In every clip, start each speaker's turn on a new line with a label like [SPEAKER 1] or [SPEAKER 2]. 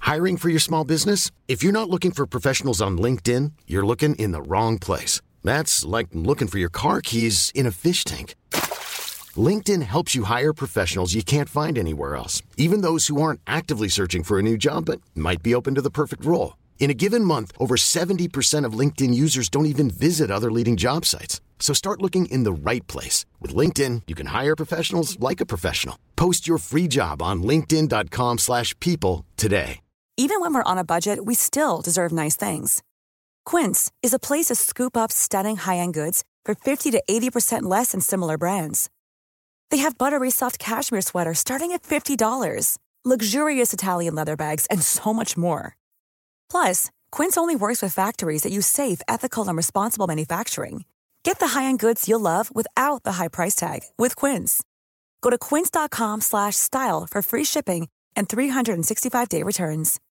[SPEAKER 1] Hiring for your small business? If you're not looking for professionals on LinkedIn, you're looking in the wrong place. That's like looking for your car keys in a fish tank. LinkedIn helps you hire professionals you can't find anywhere else, even those who aren't actively searching for a new job but might be open to the perfect role. In a given month, over 70% of LinkedIn users don't even visit other leading job sites. So start looking in the right place. With LinkedIn, you can hire professionals like a professional. Post your free job on linkedin.com/people today.
[SPEAKER 2] Even when we're on a budget, we still deserve nice things. Quince is a place to scoop up stunning high-end goods for 50 to 80% less than similar brands. They have buttery soft cashmere sweaters starting at $50, luxurious Italian leather bags, and so much more. Plus, Quince only works with factories that use safe, ethical, and responsible manufacturing. Get the high-end goods you'll love without the high price tag with Quince. Go to quince.com/style for free shipping and 365-day returns.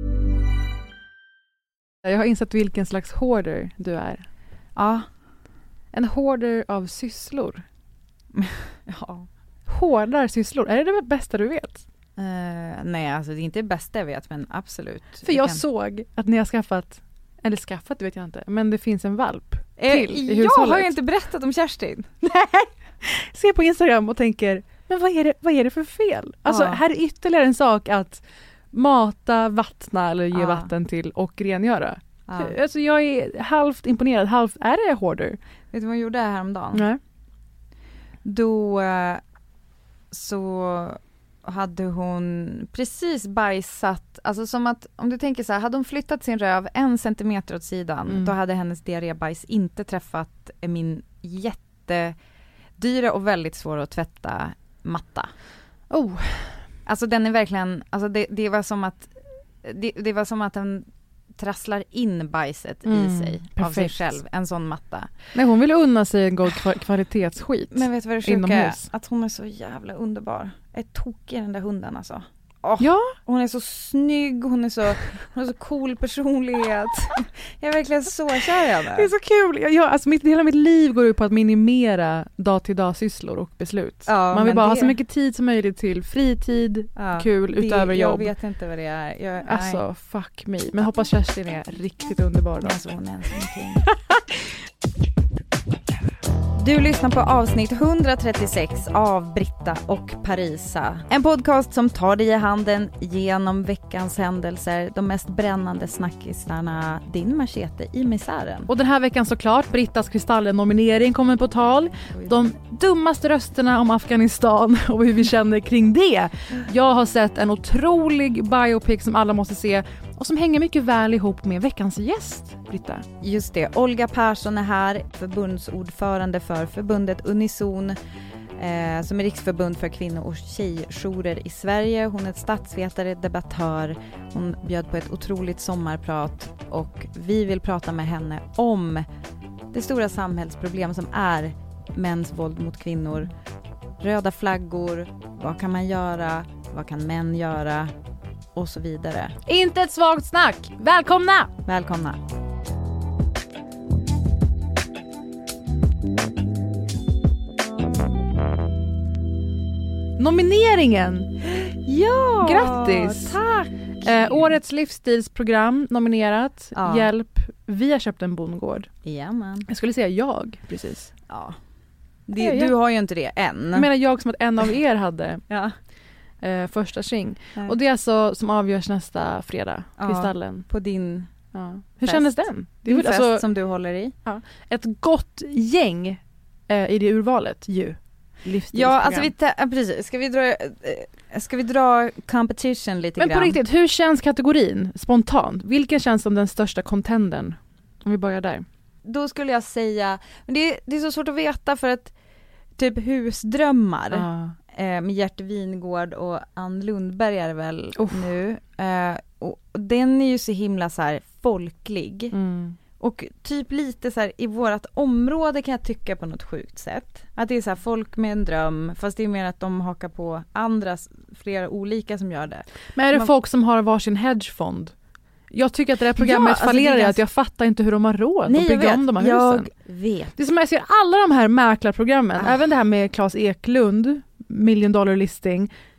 [SPEAKER 3] Jag har insett vilken slags hoarder du är.
[SPEAKER 4] Ja.
[SPEAKER 3] En hoarder av sysslor. Ja. Hoardar sysslor. Är det bästa du vet?
[SPEAKER 4] Nej, alltså det är inte det bästa jag vet, men absolut.
[SPEAKER 3] För jag såg att ni har skaffat, det vet jag inte, men det finns en valp till i hushållet.
[SPEAKER 4] Jag har ju inte berättat om Kerstin.
[SPEAKER 3] Nej. Ser på Instagram och tänker, men vad är det för fel? Alltså här är ytterligare en sak att mata, vattna eller ge vatten till och rengöra. Alltså jag är halvt imponerad, halvt är det hoarder.
[SPEAKER 4] Vet du vad jag gjorde häromdagen?
[SPEAKER 3] Nej.
[SPEAKER 4] Då så hade hon precis bajsat, alltså som att, om du tänker så här, hade hon flyttat sin röv 1 centimeter åt sidan, då hade hennes diarrébajs inte träffat min jättedyra och väldigt svår att tvätta matta. Alltså den är verkligen, alltså det var som att det var som att den trasslar in bajset i sig av sig själv, en sån matta.
[SPEAKER 3] Nej, hon ville unna sig en god kvalitetsskit.
[SPEAKER 4] Men vet du vad det sjuka är? Att hon är så jävla underbar. Jag är tokig i den där hunden alltså.
[SPEAKER 3] Ja.
[SPEAKER 4] Hon är så snygg, hon är så cool personlighet. Jag är verkligen så kär i henne.
[SPEAKER 3] Det är så kul. Alltså hela mitt liv går ut på att minimera dag-till-dag sysslor och beslut.
[SPEAKER 4] Ja,
[SPEAKER 3] man vill bara ha så mycket tid som möjligt till fritid, kul, utöver jobb.
[SPEAKER 4] Jag vet inte vad det är.
[SPEAKER 3] Alltså, fuck me. Men hoppas Kerstin är riktigt underbar då.
[SPEAKER 4] Alltså, hon är en sån Du lyssnar på avsnitt 136 av Britta och Parisa. En podcast som tar dig i handen genom veckans händelser, de mest brännande snackisarna, din machete i misären.
[SPEAKER 3] Och den här veckan såklart, Brittas Kristallen-nominering kommer på tal. De dummaste rösterna om Afghanistan och hur vi känner kring det. Jag har sett en otrolig biopic som alla måste se och som hänger mycket väl ihop med veckans gäst, Britta.
[SPEAKER 4] Just det, Olga Persson är här, förbundsordförande för förbundet Unison, som är riksförbund för kvinno- och tjejjourer i Sverige. Hon är ett statsvetare, debattör. Hon bjöd på ett otroligt sommarprat och vi vill prata med henne om det stora samhällsproblem som är mäns våld mot kvinnor. Röda flaggor, vad kan man göra, vad kan män göra och så vidare.
[SPEAKER 3] Inte ett svagt snack. Välkomna!
[SPEAKER 4] Välkomna.
[SPEAKER 3] Nomineringen!
[SPEAKER 4] Ja!
[SPEAKER 3] Grattis!
[SPEAKER 4] Tack!
[SPEAKER 3] Årets livsstilsprogram nominerat.
[SPEAKER 4] Ja.
[SPEAKER 3] Hjälp. Vi har köpt en bondgård.
[SPEAKER 4] Jajamän.
[SPEAKER 3] Jag skulle säga jag, precis.
[SPEAKER 4] Ja. Du har ju inte det än.
[SPEAKER 3] Jag menar jag som att en av er hade
[SPEAKER 4] ja.
[SPEAKER 3] Första ring.
[SPEAKER 4] Ja.
[SPEAKER 3] Och det är alltså som avgörs nästa fredag. Kristallen.
[SPEAKER 4] På din
[SPEAKER 3] Hur kändes den?
[SPEAKER 4] Det är
[SPEAKER 3] väl
[SPEAKER 4] fest
[SPEAKER 3] alltså,
[SPEAKER 4] som du håller i.
[SPEAKER 3] Ja, ett gott gäng i det urvalet ju.
[SPEAKER 4] Ja, alltså precis. Ska vi dra competition lite grann?
[SPEAKER 3] Men på riktigt, hur känns kategorin spontant? Vilken känns som den största contendern? Om vi börjar där.
[SPEAKER 4] Då skulle jag säga, men det är så svårt att veta för att typ Husdrömmar med Gert Wingårdh och Ann Lundberg är det väl nu. Och den är ju så himla så här folklig. Och typ lite så här i vårat område kan jag tycka på något sjukt sätt. Att det är så här folk med en dröm, fast det är mer att de hakar på flera olika som gör det.
[SPEAKER 3] Men är det folk som har varsin hedgefond? Jag tycker att det här programmet fallerar i att jag fattar inte hur de har råd att bygga om de här husen.
[SPEAKER 4] Jag vet.
[SPEAKER 3] Det är som jag ser alla de här mäklarprogrammen, även det här med Claes Eklund, $1 million listing.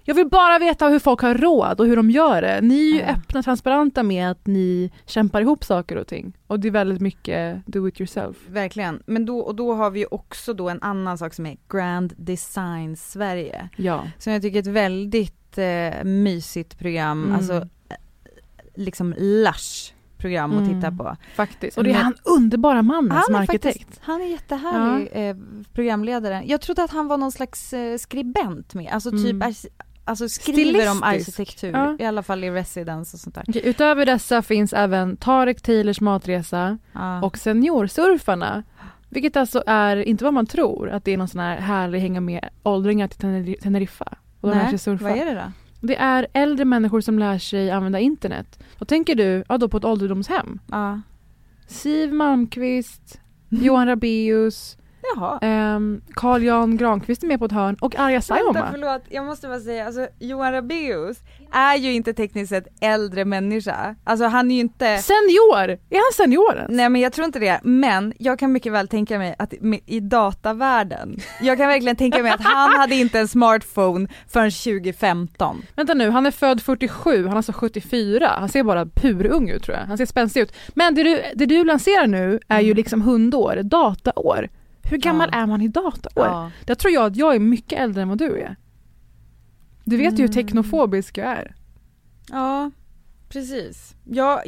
[SPEAKER 3] Jag vill bara veta hur folk har råd och hur de gör det. Ni är ju öppna, transparenta med att ni kämpar ihop saker och ting. Och det är väldigt mycket do it yourself.
[SPEAKER 4] Verkligen. Men då har vi också då en annan sak som är Grand Design Sverige.
[SPEAKER 3] Ja.
[SPEAKER 4] Som jag tycker är ett väldigt mysigt program. Alltså liksom lush program att titta på.
[SPEAKER 3] Faktiskt. Och det är han underbara mannen som arkitekt.
[SPEAKER 4] Han är jättehärlig programledare. Jag trodde att han var någon slags skribent med. Alltså typ skriver om arkitektur. I alla fall i Residence och sånt där.
[SPEAKER 3] Okej, utöver dessa finns även Tarek Taylors matresa och seniorsurfarna. Vilket alltså är inte vad man tror. Att det är någon sån här härlig hänga med åldringar till Teneriffa. Och de lär sig surfa.
[SPEAKER 4] Vad är det då?
[SPEAKER 3] Det är äldre människor som lär sig använda internet. Då tänker du, då på ett ålderdomshem.
[SPEAKER 4] Ja.
[SPEAKER 3] Siv Malmqvist, Johan Rabaeus, Carl Jan Granqvist är med på ett hörn och Arja Saijonmaa.
[SPEAKER 4] Förlåt, jag måste bara säga, alltså Johan Rabaeus är ju inte tekniskt sett äldre människa. Alltså han är ju inte...
[SPEAKER 3] Senior! Är han senioren?
[SPEAKER 4] Nej, men jag tror inte det. Men jag kan mycket väl tänka mig att i datavärlden, jag kan verkligen tänka mig att han hade inte en smartphone förrän 2015.
[SPEAKER 3] Vänta nu, han är född 47, han är alltså 74. Han ser bara purung ut tror jag. Han ser spänstig ut. Men det du lanserar nu är ju liksom hundår, dataår. Hur gammal är man i dataår?
[SPEAKER 4] Ja.
[SPEAKER 3] Jag tror att jag är mycket äldre än vad du är. Du vet ju hur teknofobisk jag är. Ja, precis.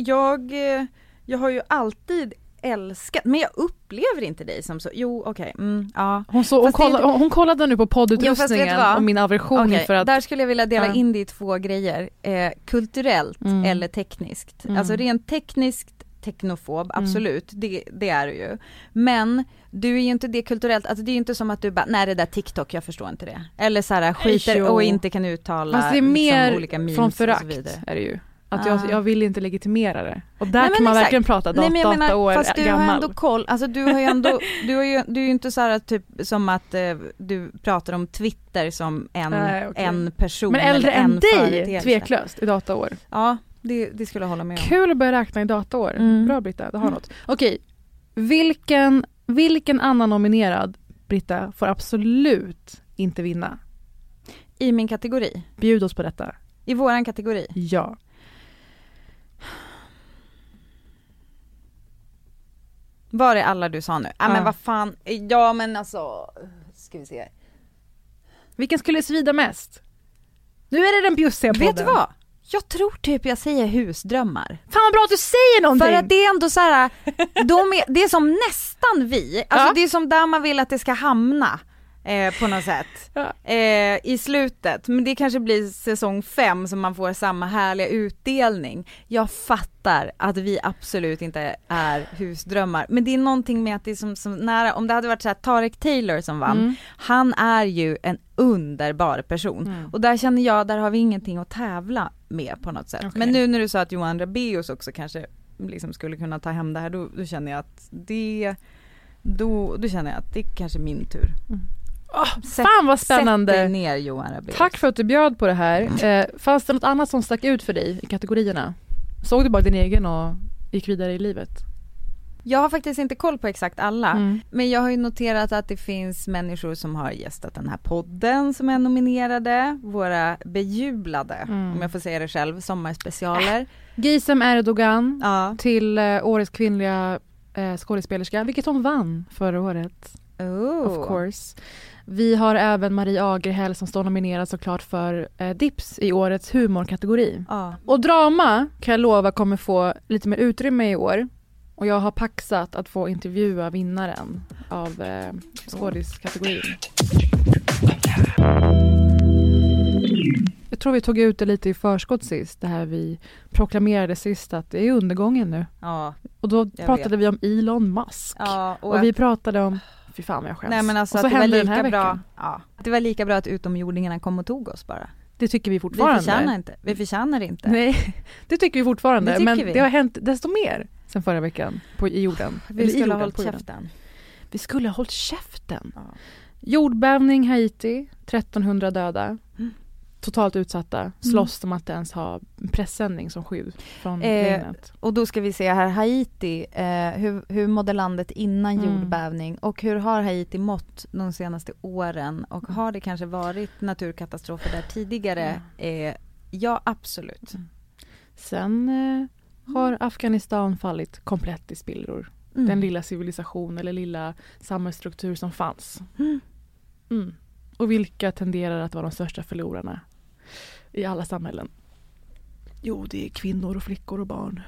[SPEAKER 3] Jag har ju alltid älskat, men jag upplever inte dig som så. Jo, okej. Ja. Hon kollade nu på poddutrustningen om min aversion för att...
[SPEAKER 4] Där skulle jag vilja dela in det i 2 grejer. Kulturellt eller tekniskt. Alltså rent tekniskt teknofob, absolut, det är du ju. Men du är ju inte det kulturellt, alltså det är ju inte som att du bara, nej det där TikTok, jag förstår inte det. Eller så här skiter och inte kan uttala.
[SPEAKER 3] Fast det är mer
[SPEAKER 4] liksom, olika memes
[SPEAKER 3] från förakt
[SPEAKER 4] och så vidare.
[SPEAKER 3] är det ju. Att jag vill inte legitimera det. Och där kan man verkligen prata dataår gammal.
[SPEAKER 4] Fast du har ändå koll, alltså du har ju ändå, du är ju inte så här typ som att du pratar om Twitter som en person.
[SPEAKER 3] Men äldre
[SPEAKER 4] eller
[SPEAKER 3] än dig, tveklöst, i dataår.
[SPEAKER 4] Ja. Det skulle jag hålla med om.
[SPEAKER 3] Kul att börja räkna i dataår. Bra Britta, det har något. Okej, vilken annan nominerad, Britta, får absolut inte vinna?
[SPEAKER 4] I min kategori?
[SPEAKER 3] Bjud oss på detta.
[SPEAKER 4] I våran kategori?
[SPEAKER 3] Ja.
[SPEAKER 4] Var är alla du sa nu? Men vad fan, ja men alltså, ska vi se.
[SPEAKER 3] Vilken skulle svida mest? Nu är det den bjussiga podden.
[SPEAKER 4] Vet du vad? Jag tror typ jag säger husdrömmar.
[SPEAKER 3] Fan vad bra att du säger någonting.
[SPEAKER 4] För att det är ändå så här, det är som nästan vi. Alltså det är som där man vill att det ska hamna på något sätt. I slutet. Men det kanske blir säsong 5 som man får samma härliga utdelning. Jag fattar att vi absolut inte är husdrömmar. Men det är någonting med att det är som nära. Om det hade varit så här Tarek Taylor som vann. Han är ju en underbar person. Och där känner jag, där har vi ingenting att tävla med på något sätt. Okay. Men nu när du sa att Johan Rabaeus också kanske liksom skulle kunna ta hem det här, då känner jag att då känner jag att det är kanske min tur.
[SPEAKER 3] Fan vad spännande.
[SPEAKER 4] Sätt dig ner, Johan Rabaeus.
[SPEAKER 3] Tack för att du bjöd på det här. Fanns det något annat som stack ut för dig i kategorierna? Såg du bara din egen och gick vidare i livet?
[SPEAKER 4] Jag har faktiskt inte koll på exakt alla. Men jag har ju noterat att det finns människor som har gästat den här podden som är nominerade. Våra bejublade, om jag får säga det själv, sommarspecialer.
[SPEAKER 3] Gizem Erdogan till årets kvinnliga skådespelerska, vilket hon vann förra året. Of course. Vi har även Marie Agerhäll som står nominerad såklart för Dips i årets humorkategori. Och drama kan jag lova kommer få lite mer utrymme i år. Och jag har paxat att få intervjua vinnaren av skådiskategorin. Jag tror vi tog ut det lite i förskott sist. Det här vi proklamerade sist att det är undergången nu.
[SPEAKER 4] Ja,
[SPEAKER 3] och då pratade vi om Elon Musk. Ja, och vi pratade om... Fy fan vad jag skäms.
[SPEAKER 4] Nej, men alltså,
[SPEAKER 3] och så hände den här
[SPEAKER 4] bra,
[SPEAKER 3] veckan.
[SPEAKER 4] ja, det var lika bra att utomjordingarna kom och tog oss bara.
[SPEAKER 3] Det tycker vi fortfarande.
[SPEAKER 4] Vi förtjänar inte.
[SPEAKER 3] Nej, det tycker vi fortfarande.
[SPEAKER 4] Det tycker
[SPEAKER 3] men det har hänt desto mer sen förra veckan i jorden.
[SPEAKER 4] Vi skulle ha hållit käften.
[SPEAKER 3] Vi skulle ha hållit käften. Ja. Jordbävning Haiti, 1300 döda. totalt utsatta slåss om att ens ha pressändning som skydd från regnet.
[SPEAKER 4] Och då ska vi se här, Haiti, hur mådde landet innan jordbävning och hur har Haiti mått de senaste åren och har det kanske varit naturkatastrofer där tidigare? Ja, absolut.
[SPEAKER 3] Sen har Afghanistan fallit komplett i spillror. Den lilla civilisation eller lilla samhällsstruktur som fanns. Och vilka tenderar att vara de största förlorarna i alla samhällen? Jo, det är kvinnor och flickor och barn.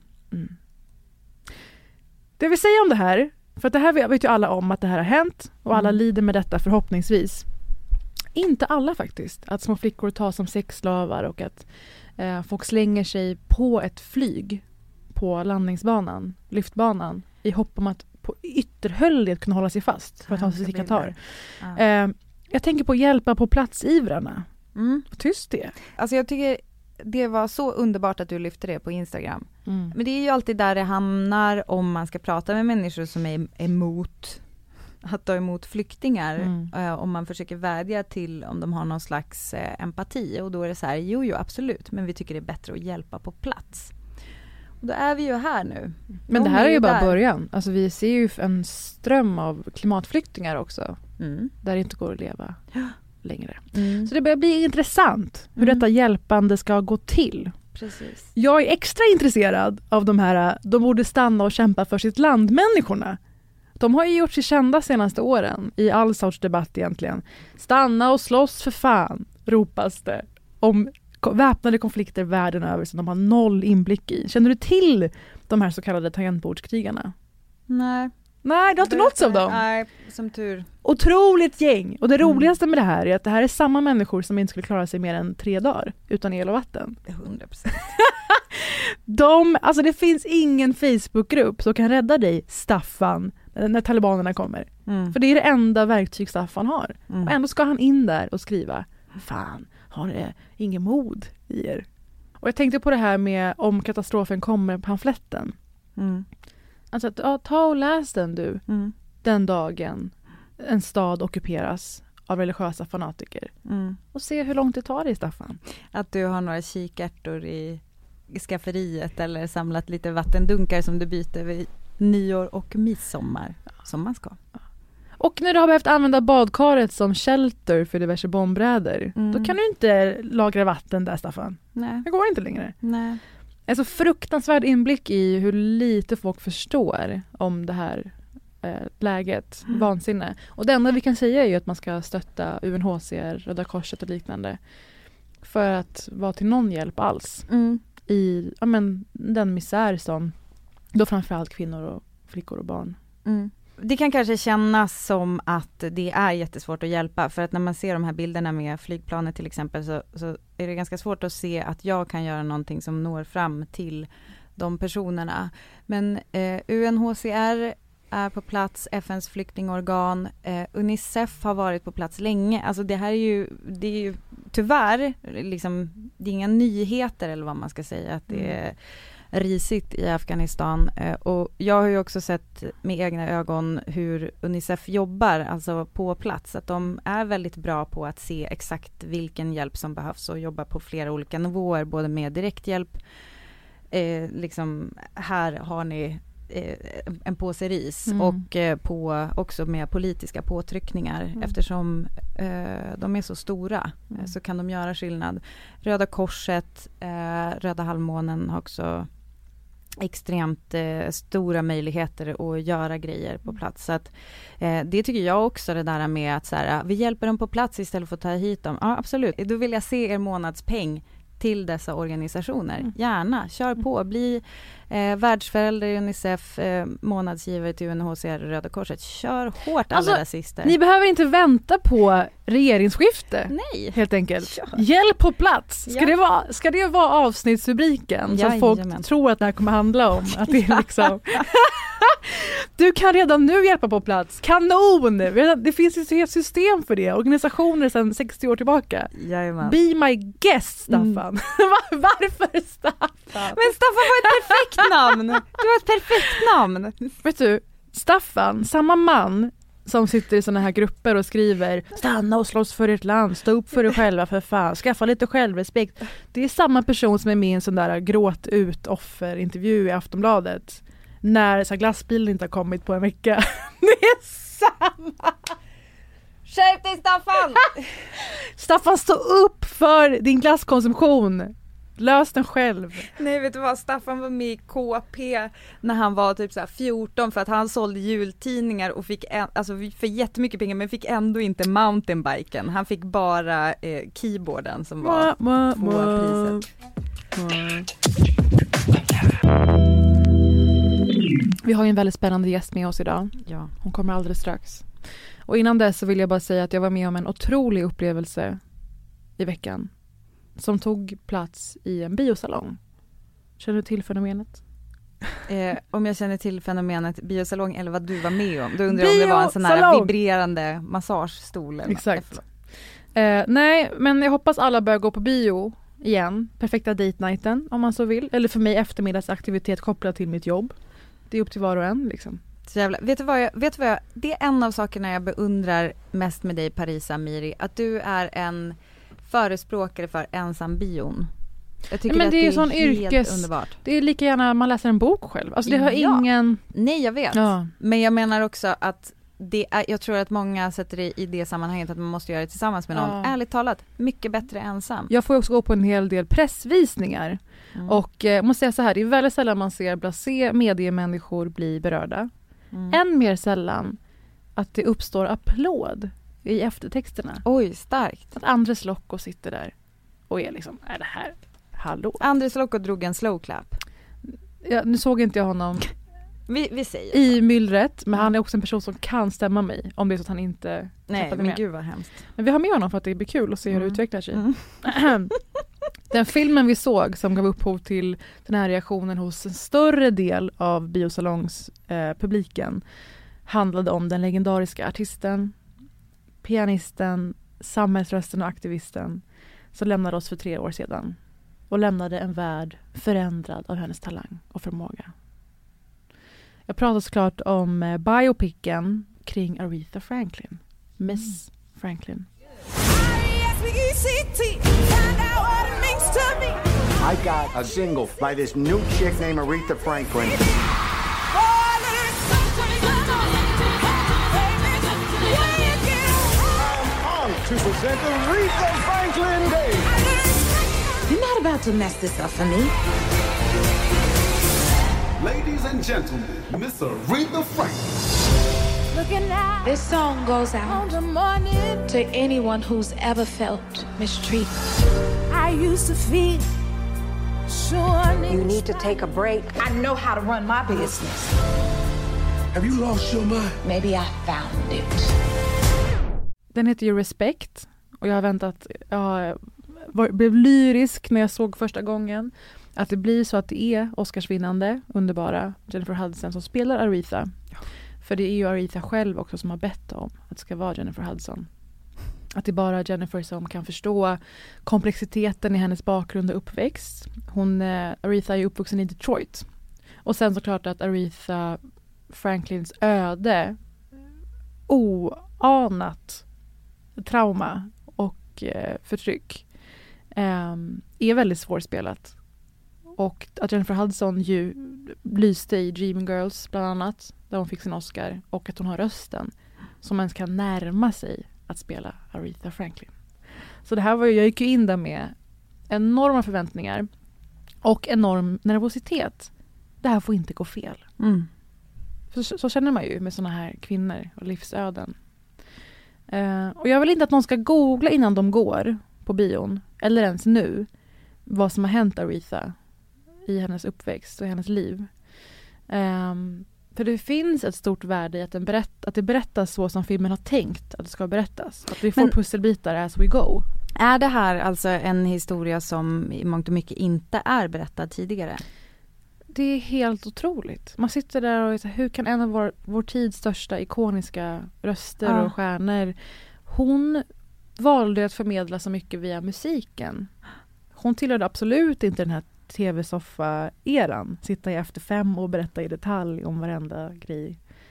[SPEAKER 3] Det vill säga om det här, för att det här vet ju alla om att det här har hänt och alla lider med detta förhoppningsvis. Inte alla faktiskt. Att små flickor tas som sexslavar och att folk slänger sig på ett flyg på landningsbanan, lyftbanan, i hopp om att på ytterhöljet kunna hålla sig fast för att ta sig till Qatar. Jag tänker på hjälpa på platsivrarna. Tyst det.
[SPEAKER 4] Alltså jag tycker det var så underbart att du lyfte det på Instagram. Men det är ju alltid där det hamnar om man ska prata med människor som är emot att ta emot flyktingar. Om man försöker vädja till om de har någon slags empati. Och då är det så här, jo absolut, men vi tycker det är bättre att hjälpa på plats. Och då är vi ju här nu.
[SPEAKER 3] Men det här är ju bara början. Alltså vi ser ju en ström av klimatflyktingar också. Där det inte går att leva längre. Så det börjar bli intressant hur detta hjälpande ska gå till.
[SPEAKER 4] Precis.
[SPEAKER 3] Jag är extra intresserad av de här, de borde stanna och kämpa för sitt land människorna. De har ju gjort sig kända senaste åren i all sorts debatt egentligen. Stanna och slåss för fan, ropas det om väpnade konflikter världen över som de har noll inblick i. Känner du till de här så kallade tangentbordskrigarna?
[SPEAKER 4] Nej,
[SPEAKER 3] du har inte nåtts av dem?
[SPEAKER 4] Nej, som tur.
[SPEAKER 3] Otroligt gäng. Och det roligaste med det här är att det här är samma människor som inte skulle klara sig mer än 3 dagar utan el och vatten.
[SPEAKER 4] 100%.
[SPEAKER 3] Alltså det finns ingen Facebookgrupp som kan rädda dig, Staffan, när talibanerna kommer. För det är det enda verktyg Staffan har. Och ändå ska han in där och skriva, fan, har ni ingen mod i er? Och jag tänkte på det här med om katastrofen kommer, pamfletten. Alltså ta och läs den du. Den dagen en stad ockuperas av religiösa fanatiker. Och se hur långt det tar dig, Staffan.
[SPEAKER 4] Att du har några kikärtor i skafferiet eller samlat lite vattendunkar som du byter vid nyår och midsommar. Som man ska.
[SPEAKER 3] Och när du har behövt använda badkaret som shelter för diverse bombräder, då kan du inte lagra vatten där, Staffan.
[SPEAKER 4] Nej.
[SPEAKER 3] Det går inte längre.
[SPEAKER 4] Nej.
[SPEAKER 3] Alltså fruktansvärd inblick i hur lite folk förstår om det här läget, vansinne. Och det enda vi kan säga är ju att man ska stötta UNHCR, Röda Korset och liknande för att vara till någon hjälp alls i den misär som då framförallt kvinnor och flickor och barn.
[SPEAKER 4] Det kan kanske kännas som att det är jättesvårt att hjälpa, för att när man ser de här bilderna med flygplanet till exempel så är det ganska svårt att se att jag kan göra någonting som når fram till de personerna. Men UNHCR är på plats, FNs flyktingorgan, UNICEF har varit på plats länge. Alltså det är ju tyvärr liksom, det är inga nyheter eller vad man ska säga att det är risigt i Afghanistan. Och jag har ju också sett med egna ögon hur UNICEF jobbar, alltså på plats. Att de är väldigt bra på att se exakt vilken hjälp som behövs och jobba på flera olika nivåer, både med direkthjälp. Liksom, här har ni en påse ris och också med politiska påtryckningar eftersom de är så stora så kan de göra skillnad. Röda Korset, Röda halvmånen har också extremt stora möjligheter att göra grejer på plats. Så att, det tycker jag också, det där med att så här, vi hjälper dem på plats istället för att ta hit dem. Ja, absolut. Då vill jag se er månadspeng till dessa organisationer. Gärna, kör på. Bli världsförälder i UNICEF, månadsgivare till UNHCR och Röda Korset. Kör hårt allra sista.
[SPEAKER 3] Ni behöver inte vänta på regeringsskifte.
[SPEAKER 4] Nej.
[SPEAKER 3] Helt enkelt. Hjälp på plats. Ska det vara avsnittsrubriken? Så att folk tror att det här kommer handla om. Att det är liksom... Du kan redan nu hjälpa på plats. Kanon! Det finns ett helt system för det. Organisationer sedan 60 år tillbaka.
[SPEAKER 4] Jajamän.
[SPEAKER 3] Be my guest, Staffan. Varför Staffan?
[SPEAKER 4] Men Staffan var ett perfekt namn. Du har ett perfekt namn.
[SPEAKER 3] Vet du, Staffan, samma man som sitter i såna här grupper och skriver stanna och slåss för ert land, stå upp för er själva för fan, skaffa lite självrespekt. Det är samma person som är med i en sån där gråt ut offerintervju i Aftonbladet när så glassbilen inte har kommit på en vecka. Det är samma!
[SPEAKER 4] Skärp dig Staffan!
[SPEAKER 3] Staffan, stå upp för din glasskonsumtion. Lös den själv.
[SPEAKER 4] Nej, vet du vad? Staffan var med i KP när han var typ så här 14 för att han sålde jultidningar och fick för jättemycket pengar men fick ändå inte mountainbiken. Han fick bara keyboarden som var priset.
[SPEAKER 3] Vi har ju en väldigt spännande gäst med oss idag.
[SPEAKER 4] Ja.
[SPEAKER 3] Hon kommer alldeles strax. Och innan dess så vill jag bara säga att jag var med om en otrolig upplevelse i veckan. Som tog plats i en biosalong. Känner du till fenomenet?
[SPEAKER 4] Om jag känner till fenomenet biosalong eller vad du var med om. Då undrar jag om det var en sån här vibrerande massagestol.
[SPEAKER 3] Exakt. Nej, men jag hoppas alla börjar gå på bio igen. Perfekta date nighten om man så vill. Eller för mig eftermiddagsaktivitet kopplad till mitt jobb. Det är upp till var och en liksom.
[SPEAKER 4] Vet du vad jag, det är en av sakerna jag beundrar mest med dig, Parisa Amiri. Att du är en förespråkare för ensam bion. Jag tycker att det är sån helt underbart.
[SPEAKER 3] Det är lika gärna man läser en bok själv. Alltså det har ingen...
[SPEAKER 4] Nej, jag vet. Ja. Men jag menar också att jag tror att många sätter det i det sammanhanget att man måste göra det tillsammans med någon. Ja. Ärligt talat, mycket bättre ensam.
[SPEAKER 3] Jag får också gå på en hel del pressvisningar. Och måste säga så här, det är väldigt sällan man ser blasé mediemänniskor bli berörda. Än mer sällan att det uppstår applåd i eftertexterna.
[SPEAKER 4] Oj, starkt.
[SPEAKER 3] Att Andres Lokko sitter där och är liksom, är det här, hallå?
[SPEAKER 4] Andres Lokko drog en slow clap.
[SPEAKER 3] Ja, nu såg inte jag honom
[SPEAKER 4] vi säger
[SPEAKER 3] i myllret, men han är också en person som kan stämma mig om det är så att han inte...
[SPEAKER 4] Nej, men gud vad hemskt.
[SPEAKER 3] Men vi har med honom för att det blir kul att se hur det utvecklar sig. Den filmen vi såg som gav upphov till den här reaktionen hos en större del av biosalongspubliken handlade om den legendariska artisten, pianisten, samhällsrösten och aktivisten som lämnade oss för 3 år sedan och lämnade en värld förändrad av hennes talang och förmåga. Jag pratar såklart om biopicen kring Aretha Franklin. Miss Franklin.
[SPEAKER 5] I got a single by this new chick named Aretha Franklin. To present Aretha Franklin Day.
[SPEAKER 6] You're not about to mess this up for me.
[SPEAKER 7] Ladies and gentlemen, Miss Aretha Franklin.
[SPEAKER 6] This song goes out to anyone who's ever felt mistreated.
[SPEAKER 8] I used to feel sure
[SPEAKER 9] you need to take a break.
[SPEAKER 6] I know how to run my business.
[SPEAKER 7] Have you lost your mind?
[SPEAKER 6] Maybe I found it.
[SPEAKER 3] Den heter ju Respect och jag har väntat, jag blev lyrisk när jag såg första gången att det blir så att det är Oscarsvinnande, underbara Jennifer Hudson som spelar Aretha. Ja. För det är ju Aretha själv också som har bett om att det ska vara Jennifer Hudson. Att det är bara Jennifer som kan förstå komplexiteten i hennes bakgrund och uppväxt. Aretha är ju uppvuxen i Detroit. Och sen såklart att Aretha Franklins öde oanat trauma och förtryck är väldigt svårspelat. Och att Jennifer Hudson ju lyste i Dreaming Girls bland annat, där hon fick sin Oscar, och att hon har rösten som ens kan närma sig att spela Aretha Franklin. Så det här jag gick ju in där med enorma förväntningar och enorm nervositet. Det här får inte gå fel. Så känner man ju med såna här kvinnor och livsöden. Och jag vill inte att någon ska googla innan de går på bion, eller ens nu, vad som har hänt Aretha i hennes uppväxt och hennes liv. För det finns ett stort värde i att det berättas så som filmen har tänkt att det ska berättas. Att vi får pusselbitar as we go.
[SPEAKER 4] Är det här alltså en historia som i mångt och mycket inte är berättad tidigare?
[SPEAKER 3] Det är helt otroligt. Man sitter där och hur kan en av vår tids största ikoniska röster och stjärnor, hon valde att förmedla så mycket via musiken. Hon tillhörde absolut inte den här tv-soffa-eran. Sitta i Efter 5 och berätta i detalj om varenda grej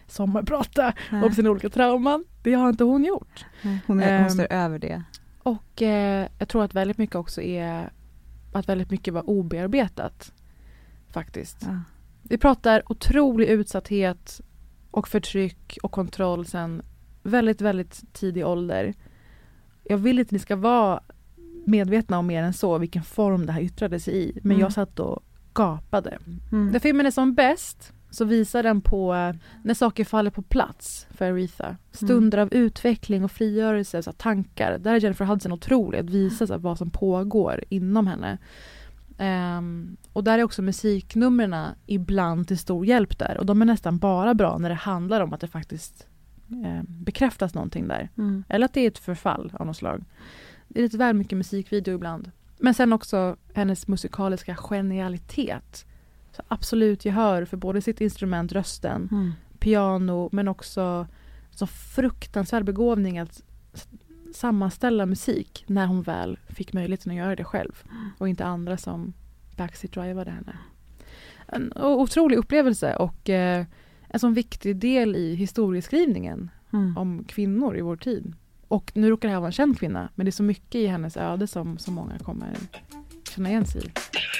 [SPEAKER 3] sommarprata om sina olika trauman. Det har inte hon gjort.
[SPEAKER 4] Hon står över det.
[SPEAKER 3] Och jag tror att väldigt mycket också är att väldigt mycket var obearbetat faktiskt. Ja. Vi pratar otrolig utsatthet och förtryck och kontroll sedan väldigt, väldigt tidig ålder. Jag vill inte att ni ska vara medvetna om mer än så, vilken form det här yttrade sig i. Men jag satt och gapade. När filmen är som bäst så visar den på när saker faller på plats för Aretha. Stunder av utveckling och frigörelse, så tankar. Där är Jennifer Hudson otrolig att visa så vad som pågår inom henne. Och där är också musiknumren ibland till stor hjälp där. Och de är nästan bara bra när det handlar om att det faktiskt bekräftas någonting där. Eller att det är ett förfall av något slag. Det är lite väl mycket musikvideo ibland. Men sen också hennes musikaliska genialitet. Så absolut gehör för både sitt instrument, rösten, piano, men också så fruktansvärd begåvning att sammanställa musik när hon väl fick möjligheten att göra det själv. Och inte andra som backseat-drivade henne. En otrolig upplevelse och en sån viktig del i historieskrivningen om kvinnor i vår tid. Och nu råkar det här vara en känd kvinna, men det är så mycket i hennes öde som så många kommer känna igen sig i.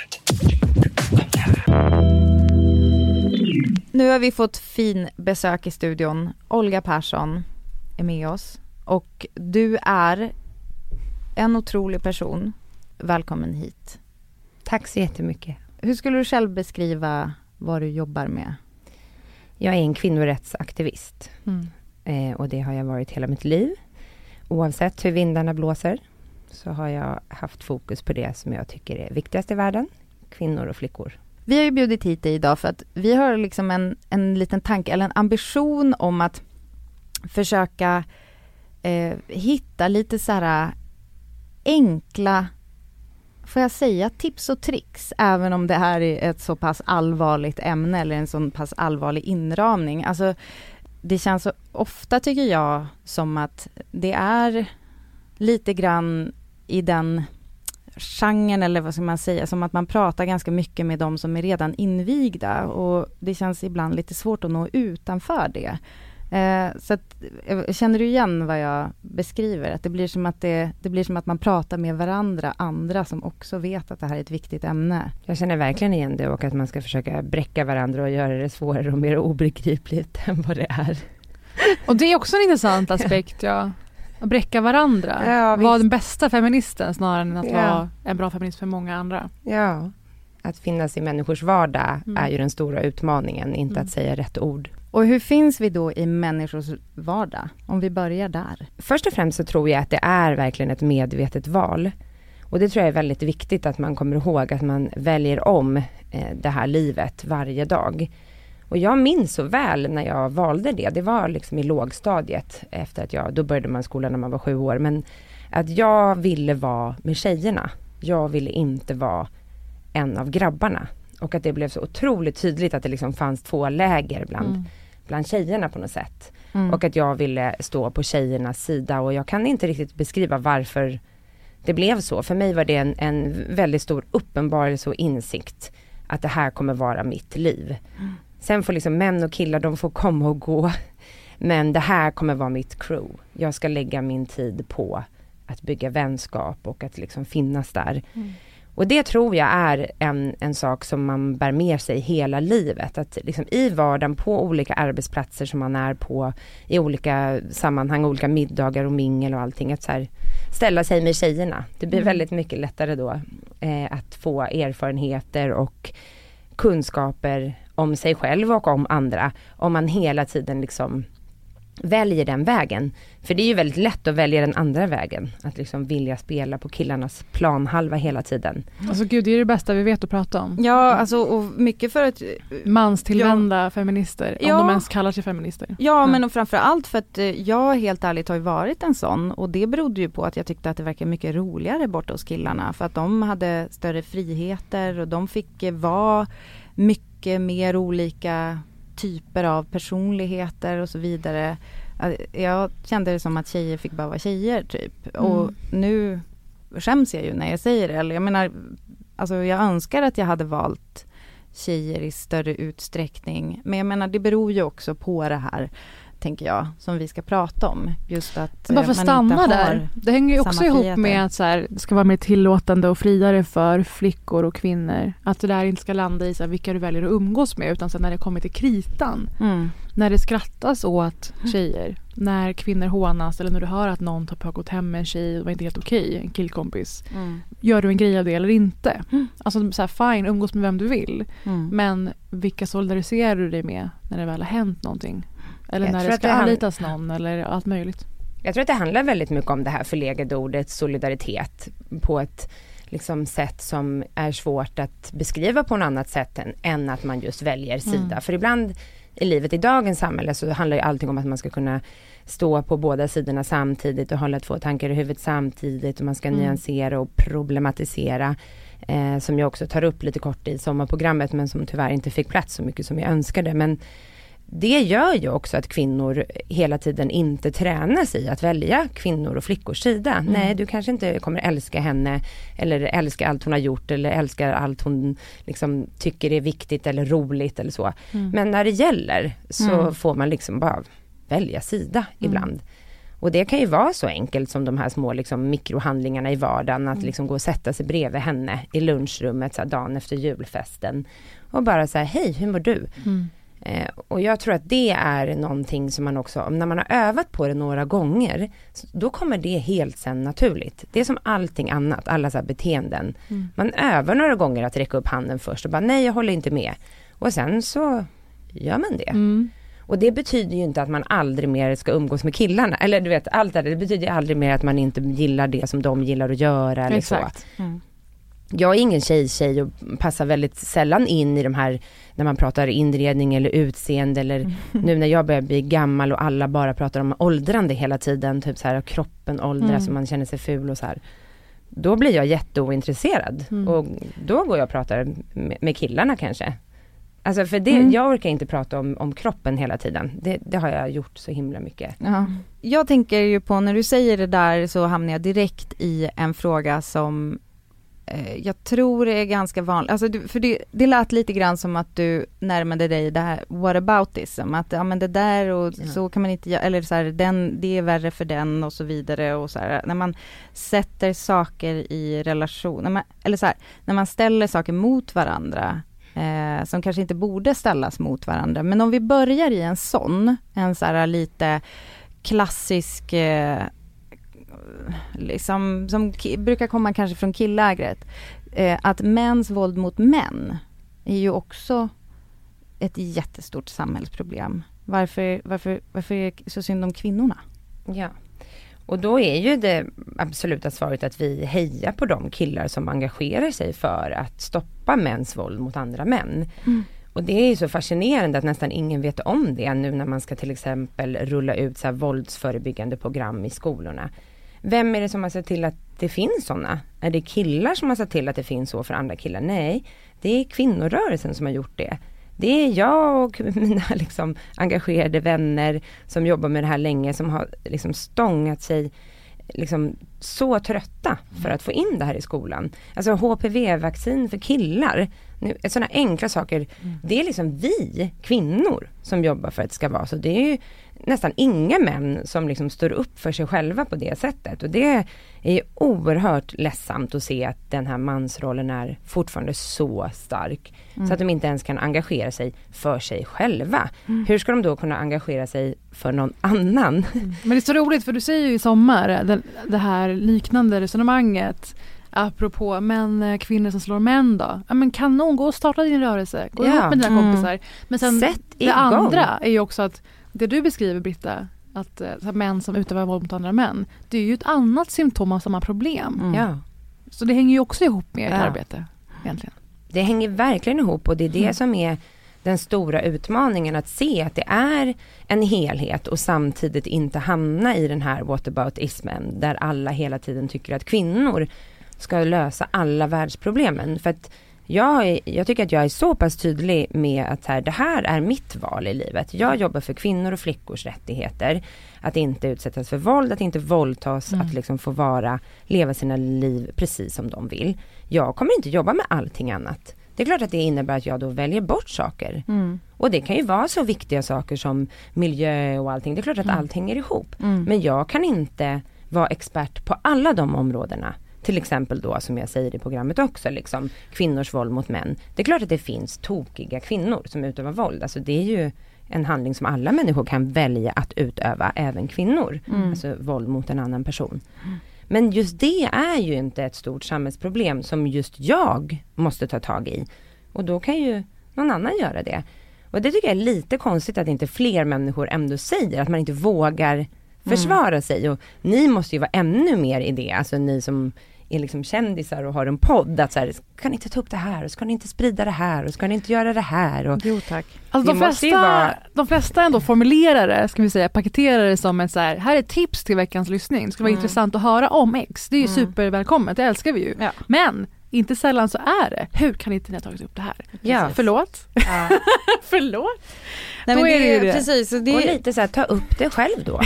[SPEAKER 4] Nu har vi fått fin besök i studion. Olga Persson är med oss. Och du är en otrolig person. Välkommen hit.
[SPEAKER 9] Tack så jättemycket.
[SPEAKER 4] Hur skulle du själv beskriva vad du jobbar med?
[SPEAKER 9] Jag är en kvinnorättsaktivist. Och det har jag varit hela mitt liv. Oavsett hur vindarna blåser så har jag haft fokus på det som jag tycker är viktigast i världen. Kvinnor och flickor.
[SPEAKER 4] Vi har ju bjudit hit dig idag för att vi har liksom en liten tanke eller en ambition om att försöka hitta lite så här enkla, får jag säga, tips och tricks, även om det här är ett så pass allvarligt ämne eller en så pass allvarlig inramning. Alltså det känns så ofta, tycker jag, som att det är lite grann i den genren, eller vad ska man säga, som att man pratar ganska mycket med de som är redan invigda, och det känns ibland lite svårt att nå utanför det. Så att, känner du igen vad jag beskriver? Att det blir som att det blir som att man pratar med varandra, andra som också vet att det här är ett viktigt ämne.
[SPEAKER 9] Jag känner verkligen igen det, och att man ska försöka bräcka varandra och göra det svårare och mer obegripligt än vad det är.
[SPEAKER 3] Och det är också en intressant aspekt, ja. Att bräcka varandra. Ja, vara den bästa feministen snarare än att vara en bra feminist för många andra.
[SPEAKER 9] Ja, att finnas i människors vardag är ju den stora utmaningen, inte att säga rätt ord.
[SPEAKER 4] Och hur finns vi då i människors vardag? Om vi börjar där.
[SPEAKER 9] Först och främst så tror jag att det är verkligen ett medvetet val. Och det tror jag är väldigt viktigt att man kommer ihåg, att man väljer om det här livet varje dag. Och jag minns så väl när jag valde det. Det var liksom i lågstadiet, efter att då började man skolan när man var 7 år. Men att jag ville vara med tjejerna. Jag ville inte vara en av grabbarna. Och att det blev så otroligt tydligt att det liksom fanns 2 läger bland tjejerna på något sätt. Och att jag ville stå på tjejernas sida. Och jag kan inte riktigt beskriva varför det blev så. För mig var det en väldigt stor uppenbarelse och insikt att det här kommer vara mitt liv. Sen får liksom män och killar, de får komma och gå. Men det här kommer vara mitt crew. Jag ska lägga min tid på att bygga vänskap och att liksom finnas där. Och det tror jag är en sak som man bär med sig hela livet. Att liksom i vardagen, på olika arbetsplatser som man är på, i olika sammanhang, olika middagar och mingel och allting. Att så här, ställa sig med tjejerna. Det blir väldigt mycket lättare då att få erfarenheter och kunskaper om sig själv och om andra. Om man hela tiden liksom väljer den vägen. För det är ju väldigt lätt att välja den andra vägen. Att liksom vilja spela på killarnas planhalva hela tiden.
[SPEAKER 3] Alltså gud, det är det bästa vi vet att prata om.
[SPEAKER 4] Ja, alltså, och mycket för att
[SPEAKER 3] manstillvända feminister, om de ens kallar sig feminister.
[SPEAKER 4] Ja, men och framförallt för att jag helt ärligt har ju varit en sån. Och det berodde ju på att jag tyckte att det verkar mycket roligare borta hos killarna. För att de hade större friheter och de fick vara mycket mer olika typer av personligheter och så vidare. Jag kände det som att tjejer fick bara vara tjejer typ. Och nu skäms jag ju när jag säger det. Eller jag menar, alltså jag önskar att jag hade valt tjejer i större utsträckning. Men jag menar, det beror ju också på det här, tänker jag, som vi ska prata om. Just att
[SPEAKER 3] bara för
[SPEAKER 4] man inte
[SPEAKER 3] där.
[SPEAKER 4] har
[SPEAKER 3] Det hänger ju också ihop
[SPEAKER 4] friheter.
[SPEAKER 3] med att så här, det ska vara mer tillåtande och friare för flickor och kvinnor. Att det där inte ska landa i så här, vilka du väljer att umgås med, utan så här, när det kommer till kritan. När det skrattas åt tjejer, när kvinnor hånas, eller när du hör att någon tar på att gå hem med en tjej och det var inte helt okej, en killkompis. Gör du en grej av det eller inte? Alltså så här, fine, umgås med vem du vill. Men vilka solidariserar du dig med när det väl har hänt någonting? Eller när det ska anlitas någon eller allt möjligt.
[SPEAKER 9] Jag tror att det handlar väldigt mycket om det här förlegade ordet solidaritet på ett liksom sätt som är svårt att beskriva på något annat sätt än att man just väljer sida. För ibland i livet i dagens samhälle så handlar ju allting om att man ska kunna stå på båda sidorna samtidigt och hålla 2 tankar i huvudet samtidigt, och man ska nyansera och problematisera, som jag också tar upp lite kort i sommarprogrammet, men som tyvärr inte fick plats så mycket som jag önskade. Men det gör ju också att kvinnor hela tiden inte tränas i att välja kvinnor och flickors sida. Nej, du kanske inte kommer älska henne eller älska allt hon har gjort eller älskar allt hon liksom tycker är viktigt eller roligt eller så. Men när det gäller så får man liksom bara välja sida ibland. Och det kan ju vara så enkelt som de här små liksom mikrohandlingarna i vardagen, att liksom gå och sätta sig bredvid henne i lunchrummet så här, dagen efter julfesten och bara säga hej, hur mår du? Och jag tror att det är någonting som man också, när man har övat på det några gånger, då kommer det helt sen naturligt. Det är som allting annat, alla så här beteenden. Man övar några gånger att räcka upp handen först och bara nej, jag håller inte med. Och sen så gör man det. Och det betyder ju inte att man aldrig mer ska umgås med killarna. Eller du vet, allt det betyder ju aldrig mer att man inte gillar det som de gillar att göra. Eller
[SPEAKER 3] exakt.
[SPEAKER 9] Så. Jag är ingen tjej och passar väldigt sällan in i de här, när man pratar inredning eller utseende, eller nu när jag börjar bli gammal och alla bara pratar om åldrande hela tiden, typ så här kroppen åldras så man känner sig ful och så här. Då blir jag jätteointresserad och då går jag och pratar med killarna kanske. Alltså för det, jag orkar inte prata om kroppen hela tiden. Det har jag gjort så himla mycket.
[SPEAKER 4] Jag tänker ju på, när du säger det där så hamnar jag direkt i en fråga som jag tror är ganska vanligt. Alltså för det lät lite grann som att du närmade dig det här whataboutism. Att ja, men det där och så kan man inte göra. Eller så här, det är värre för den och så vidare. Och så här, när man sätter saker i relation. När man ställer saker mot varandra. Som kanske inte borde ställas mot varandra. Men om vi börjar i en så här lite klassisk... liksom, som brukar komma kanske från killägret, att mäns våld mot män är ju också ett jättestort samhällsproblem. Varför är det så synd om kvinnorna?
[SPEAKER 9] Ja, och då är ju det absoluta svaret att vi hejar på de killar som engagerar sig för att stoppa mäns våld mot andra män. Och det är ju så fascinerande att nästan ingen vet om det nu när man ska till exempel rulla ut så här våldsförebyggande program i skolorna. Vem är det som har sett till att det finns sådana? Är det killar som har sett till att det finns så för andra killar? Nej, det är kvinnorörelsen som har gjort det. Det är jag och mina liksom engagerade vänner som jobbar med det här länge, som har liksom stångat sig liksom så trötta för att få in det här i skolan. Alltså HPV-vaccin för killar. Sådana enkla saker. Det är liksom vi kvinnor som jobbar för att det ska vara så. Det är ju nästan inga män som liksom står upp för sig själva på det sättet. Och det är ju oerhört ledsamt att se att den här mansrollen är fortfarande så stark. Så att de inte ens kan engagera sig för sig själva. Hur ska de då kunna engagera sig för någon annan?
[SPEAKER 3] Men det är så roligt, för du säger ju i sommar det här liknande resonemanget apropå kvinnor som slår män då. Ja, men kan någon gå och starta din rörelse? Gå ihop med dina kompisar. Men sen det andra är ju också att det du beskriver, Britta, att män som utövar våld mot andra män, det är ju ett annat symptom av samma problem. Så det hänger ju också ihop med ett arbete egentligen.
[SPEAKER 9] Det hänger verkligen ihop, och det är det som är den stora utmaningen, att se att det är en helhet och samtidigt inte hamna i den här whataboutismen där alla hela tiden tycker att kvinnor ska lösa alla världsproblemen. För att jag tycker att jag är så pass tydlig med att det här är mitt val i livet. Jag jobbar för kvinnor och flickors rättigheter. Att inte utsättas för våld, att inte våldtas, att liksom få leva sina liv precis som de vill. Jag kommer inte jobba med allting annat. Det är klart att det innebär att jag då väljer bort saker. Och det kan ju vara så viktiga saker som miljö och allting. Det är klart att allt hänger ihop. Men jag kan inte vara expert på alla de områdena. Till exempel då, som jag säger i programmet också, liksom, kvinnors våld mot män. Det är klart att det finns tokiga kvinnor som utövar våld. Alltså det är ju en handling som alla människor kan välja att utöva, även kvinnor. Alltså våld mot en annan person. Men just det är ju inte ett stort samhällsproblem som just jag måste ta tag i. Och då kan ju någon annan göra det. Och det tycker jag är lite konstigt att inte fler människor ändå säger, att man inte vågar försvara sig. Och ni måste ju vara ännu mer i det. Alltså ni som är liksom kändisar och har en podd. Att så här, ska ni inte ta upp det här? Och ska ni inte sprida det här? Och ska ni inte göra det här? Och
[SPEAKER 4] jo tack.
[SPEAKER 3] Alltså de flesta ändå formulerar det, ska vi säga, paketerar det som ett så här är tips till veckans lyssning. Det ska vara intressant att höra om X. Det är ju supervälkommet, det älskar vi ju. Ja. Men inte sällan så är det. Hur kan inte ni ha tagit upp det här?
[SPEAKER 9] Ja.
[SPEAKER 3] Förlåt? Ja. Förlåt?
[SPEAKER 4] Nej, men det är precis. Så det
[SPEAKER 9] och lite så här, ta upp det själv då.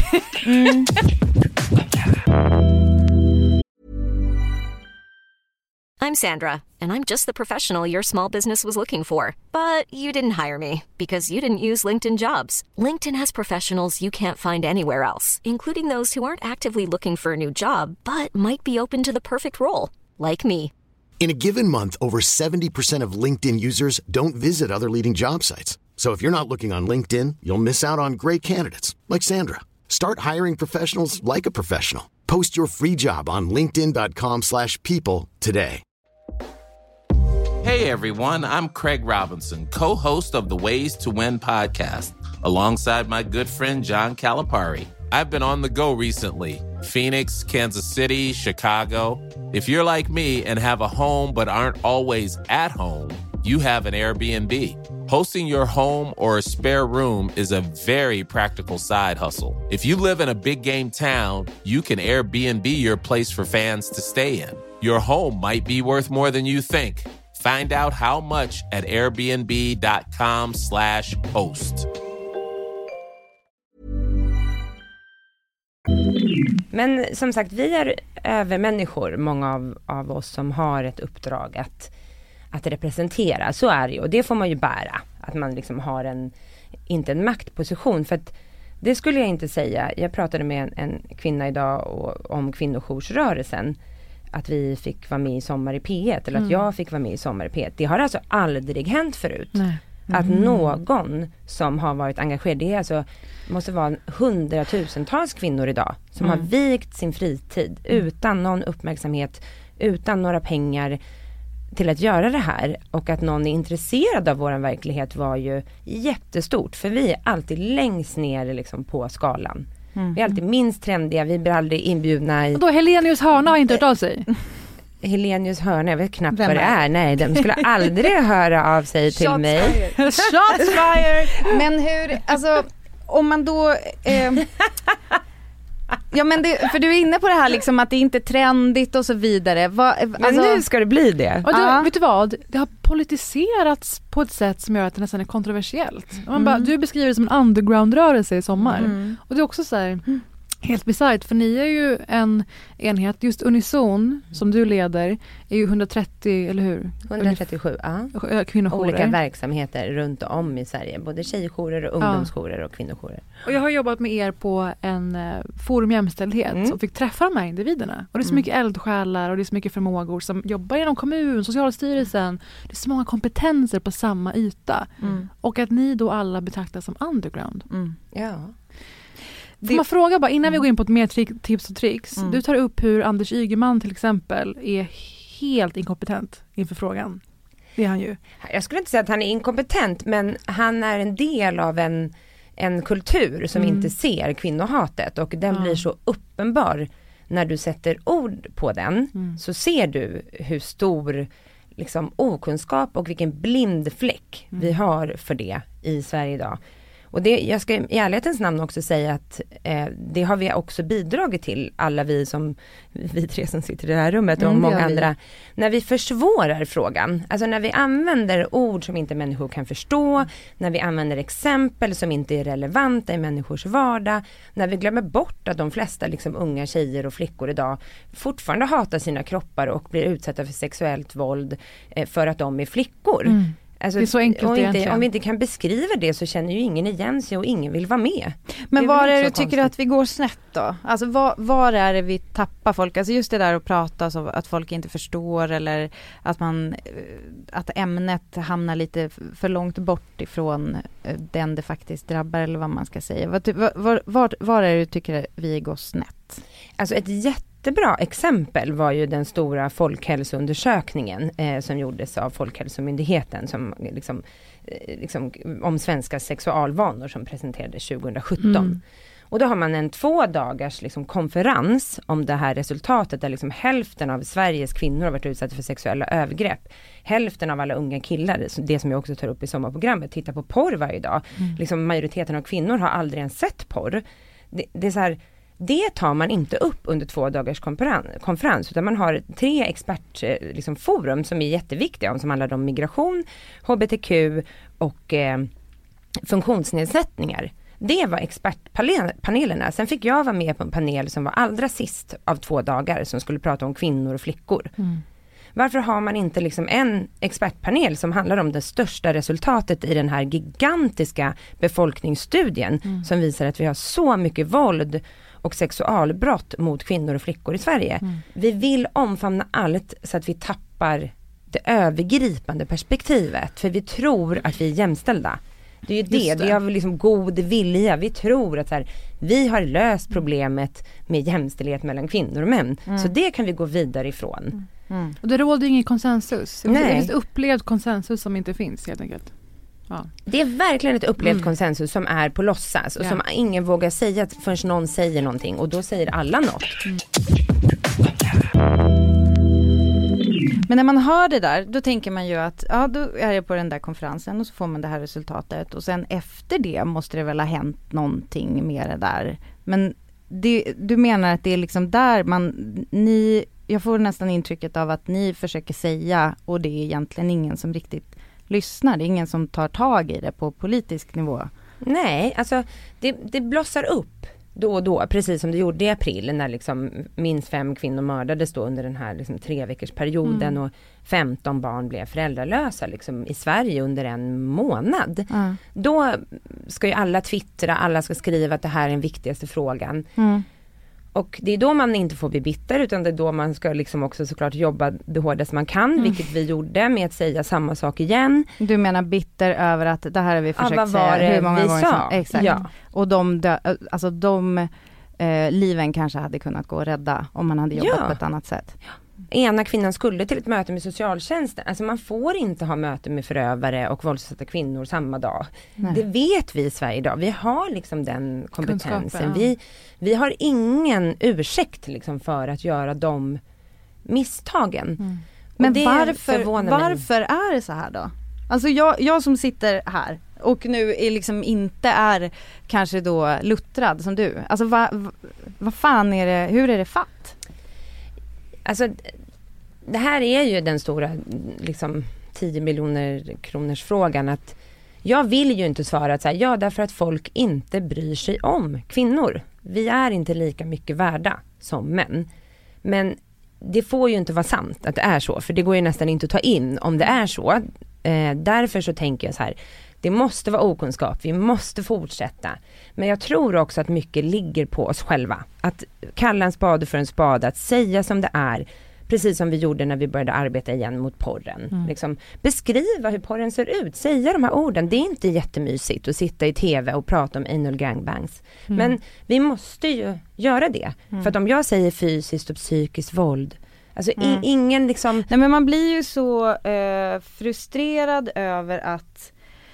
[SPEAKER 10] I'm Sandra, and I'm just the professional your small business was looking for. But you didn't hire me because you didn't use LinkedIn Jobs. LinkedIn has professionals you can't find anywhere else, including those who aren't actively looking for a new job, but might be open to the perfect role, like me.
[SPEAKER 1] In a given month, over 70% of LinkedIn users don't visit other leading job sites. So if you're not looking on LinkedIn, you'll miss out on great candidates like Sandra. Start hiring professionals like a professional. Post your free job on linkedin.com/people today.
[SPEAKER 11] Hey everyone, I'm Craig Robinson, co-host of the Ways to Win podcast, alongside my good friend John Calipari. I've been on the go recently. Phoenix, Kansas City, Chicago. If you're like me and have a home but aren't always at home, you have an Airbnb. Hosting your home or a spare room is a very practical side hustle. If you live in a big game town, you can Airbnb your place for fans to stay in. Your home might be worth more than you think. Find out how much at airbnb.com/host.
[SPEAKER 9] Men som sagt, vi är övermänniskor, många av oss som har ett uppdrag att representera. Så är det ju, och det får man ju bära. Att man liksom har inte en maktposition. För att det skulle jag inte säga. Jag pratade med en kvinna idag om kvinnojoursrörelsen. Att vi fick vara med i Sommar i P1. Eller att jag fick vara med i Sommar i P1. Det har alltså aldrig hänt förut. Nej. Att någon som har varit engagerad, det är alltså, måste vara hundratusentals kvinnor idag som har vikt sin fritid utan någon uppmärksamhet, utan några pengar till att göra det här. Och att någon är intresserad av vår verklighet var ju jättestort. För vi är alltid längst ner liksom på skalan. Vi är alltid minst trendiga, vi blir aldrig inbjudna.
[SPEAKER 3] Och då Helenius hörna har inte hört av sig?
[SPEAKER 9] Helenius hörna, jag vet knappt vad det är. Nej, de skulle aldrig höra av sig till mig.
[SPEAKER 3] Shots fired!
[SPEAKER 4] Men hur, alltså om man då ja men för du är inne på det här liksom att det inte är trendigt och så vidare.
[SPEAKER 9] Men nu ska det bli det.
[SPEAKER 3] Och då, vet du vad? Det har politiserats på ett sätt som gör att det nästan är kontroversiellt. Du beskriver det som en underground-rörelse i sommar. Och det är också så här helt bisarrt, för ni är ju en enhet, just Unison som du leder är ju 130, eller hur?
[SPEAKER 9] 137,
[SPEAKER 3] kvinnojourer.
[SPEAKER 9] Olika verksamheter runt om i Sverige, både tjejjourer och ungdomsjourer och kvinnojourer.
[SPEAKER 3] Och jag har jobbat med er på en forum jämställdhet och fick träffa de här individerna. Och det är så mycket eldsjälar och det är så mycket förmågor som jobbar inom kommun, Socialstyrelsen. Det är så många kompetenser på samma yta. Och att ni då alla betraktas som underground.
[SPEAKER 9] Ja.
[SPEAKER 3] Får man fråga bara, innan vi går in på ett mer tips och tricks. Du tar upp hur Anders Ygeman till exempel är helt inkompetent inför frågan. Det är han ju.
[SPEAKER 9] Jag skulle inte säga att han är inkompetent, men han är en del av en kultur som inte ser kvinnohatet. Och den blir så uppenbar när du sätter ord på den. Så ser du hur stor liksom, okunskap och vilken blind fläck vi har för det i Sverige idag. Och jag ska i ärlighetens namn också säga att det har vi också bidragit till, alla vi tre som sitter i det här rummet och många andra, när vi försvårar frågan. Alltså när vi använder ord som inte människor kan förstå, när vi använder exempel som inte är relevanta i människors vardag, när vi glömmer bort att de flesta liksom unga tjejer och flickor idag fortfarande hatar sina kroppar och blir utsatta för sexuellt våld för att de är flickor. Alltså, det är så enkelt om vi inte kan beskriva det så känner ju ingen igen sig och ingen vill vara med.
[SPEAKER 4] Men var är det du tycker att vi går snett då? Alltså var är det vi tappar folk? Alltså just det där att prata så att folk inte förstår eller att ämnet hamnar lite för långt bort ifrån den det faktiskt drabbar eller vad man ska säga. Var är det du tycker vi går snett?
[SPEAKER 9] Alltså ett jättebra exempel var ju den stora folkhälsoundersökningen som gjordes av Folkhälsomyndigheten som liksom om svenska sexualvanor som presenterades 2017. Och då har man en 2 dagars liksom konferens om det här resultatet där liksom hälften av Sveriges kvinnor har varit utsatta för sexuella övergrepp. Hälften av alla unga killar, det som jag också tar upp i sommarprogrammet, tittar på porr varje dag. Liksom majoriteten av kvinnor har aldrig ens sett porr. Det är så här, det tar man inte upp under 2 dagars konferens utan man har 3 expertforum som är jätteviktiga som handlar om migration, hbtq och funktionsnedsättningar. Det var expertpanelerna. Sen fick jag vara med på en panel som var allra sist av 2 dagar som skulle prata om kvinnor och flickor. Varför har man inte liksom en expertpanel som handlar om det största resultatet i den här gigantiska befolkningsstudien som visar att vi har så mycket våld och sexualbrott mot kvinnor och flickor i Sverige. Vi vill omfamna allt så att vi tappar det övergripande perspektivet. För vi tror att vi är jämställda. Det är ju det är liksom god vilja. Vi tror att så här, vi har löst problemet med jämställdhet mellan kvinnor och män. Så det kan vi gå vidare ifrån.
[SPEAKER 3] Och det råder ingen konsensus. Det finns upplevd konsensus som inte finns helt enkelt. Ja.
[SPEAKER 9] Det är verkligen ett upplevt konsensus som är på låtsas och som ingen vågar säga förrän någon säger någonting och då säger alla något.
[SPEAKER 4] Men när man hör det där, då tänker man ju att då är jag på den där konferensen och så får man det här resultatet och sen efter det måste det väl ha hänt någonting med det där. Men du menar att det är liksom där jag får nästan intrycket av att ni försöker säga och det är egentligen ingen som riktigt lyssnar. Det är ingen som tar tag i det på politisk nivå.
[SPEAKER 9] Nej, alltså det blossar upp då och då, precis som det gjorde i april när liksom minst 5 kvinnor mördades då under den här liksom 3 veckors perioden och 15 barn blev föräldralösa liksom i Sverige under en månad. Då ska ju alla twittra, alla ska skriva att det här är den viktigaste frågan. Och det är då man inte får bli bitter utan det är då man ska liksom också såklart jobba det hårdaste man kan, vilket vi gjorde med att säga samma sak igen.
[SPEAKER 4] Du menar bitter över att det här har vi försökt säga hur många gånger som, exakt. Ja. Och de liven kanske hade kunnat gå att rädda om man hade jobbat på ett annat sätt.
[SPEAKER 9] Ena kvinnan skulle till ett möte med socialtjänsten. Alltså man får inte ha möte med förövare och våldsutsatta kvinnor samma dag. Nej. Det vet vi i Sverige idag. Vi har liksom den kompetensen. Vi har ingen ursäkt liksom för att göra de misstagen.
[SPEAKER 4] Men varför är det så här då? Alltså jag som sitter här och nu är liksom inte är kanske då luttrad som du. Alltså vad fan är det, hur är det fatt?
[SPEAKER 9] Alltså det här är ju den stora liksom 10 miljoner kronors frågan att jag vill ju inte svara att så här, därför att folk inte bryr sig om kvinnor. Vi är inte lika mycket värda som män. Men det får ju inte vara sant att det är så, för det går ju nästan inte att ta in om det är så. Därför så tänker jag så här, det måste vara okunskap, vi måste fortsätta. Men jag tror också att mycket ligger på oss själva. Att kalla en spade för en spade, att säga som det är. Precis som vi gjorde när vi började arbeta igen mot porren. Liksom, beskriva hur porren ser ut, säga de här orden. Det är inte jättemysigt att sitta i tv och prata om anal gangbangs. Men vi måste ju göra det. För att om jag säger fysiskt och psykiskt våld, alltså ingen liksom...
[SPEAKER 4] Nej, men man blir ju så frustrerad över att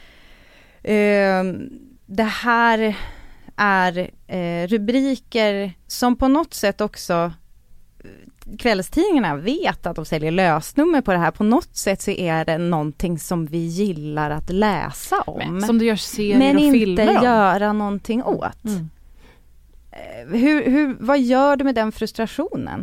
[SPEAKER 4] det här är rubriker som på något sätt också kvällstidningarna vet att de säljer lösnummer på det här. På något sätt så är det någonting som vi gillar att läsa om.
[SPEAKER 3] Men, som det görs serier
[SPEAKER 4] men
[SPEAKER 3] och filmer
[SPEAKER 4] inte
[SPEAKER 3] om.
[SPEAKER 4] göra någonting åt. Vad gör du med den frustrationen?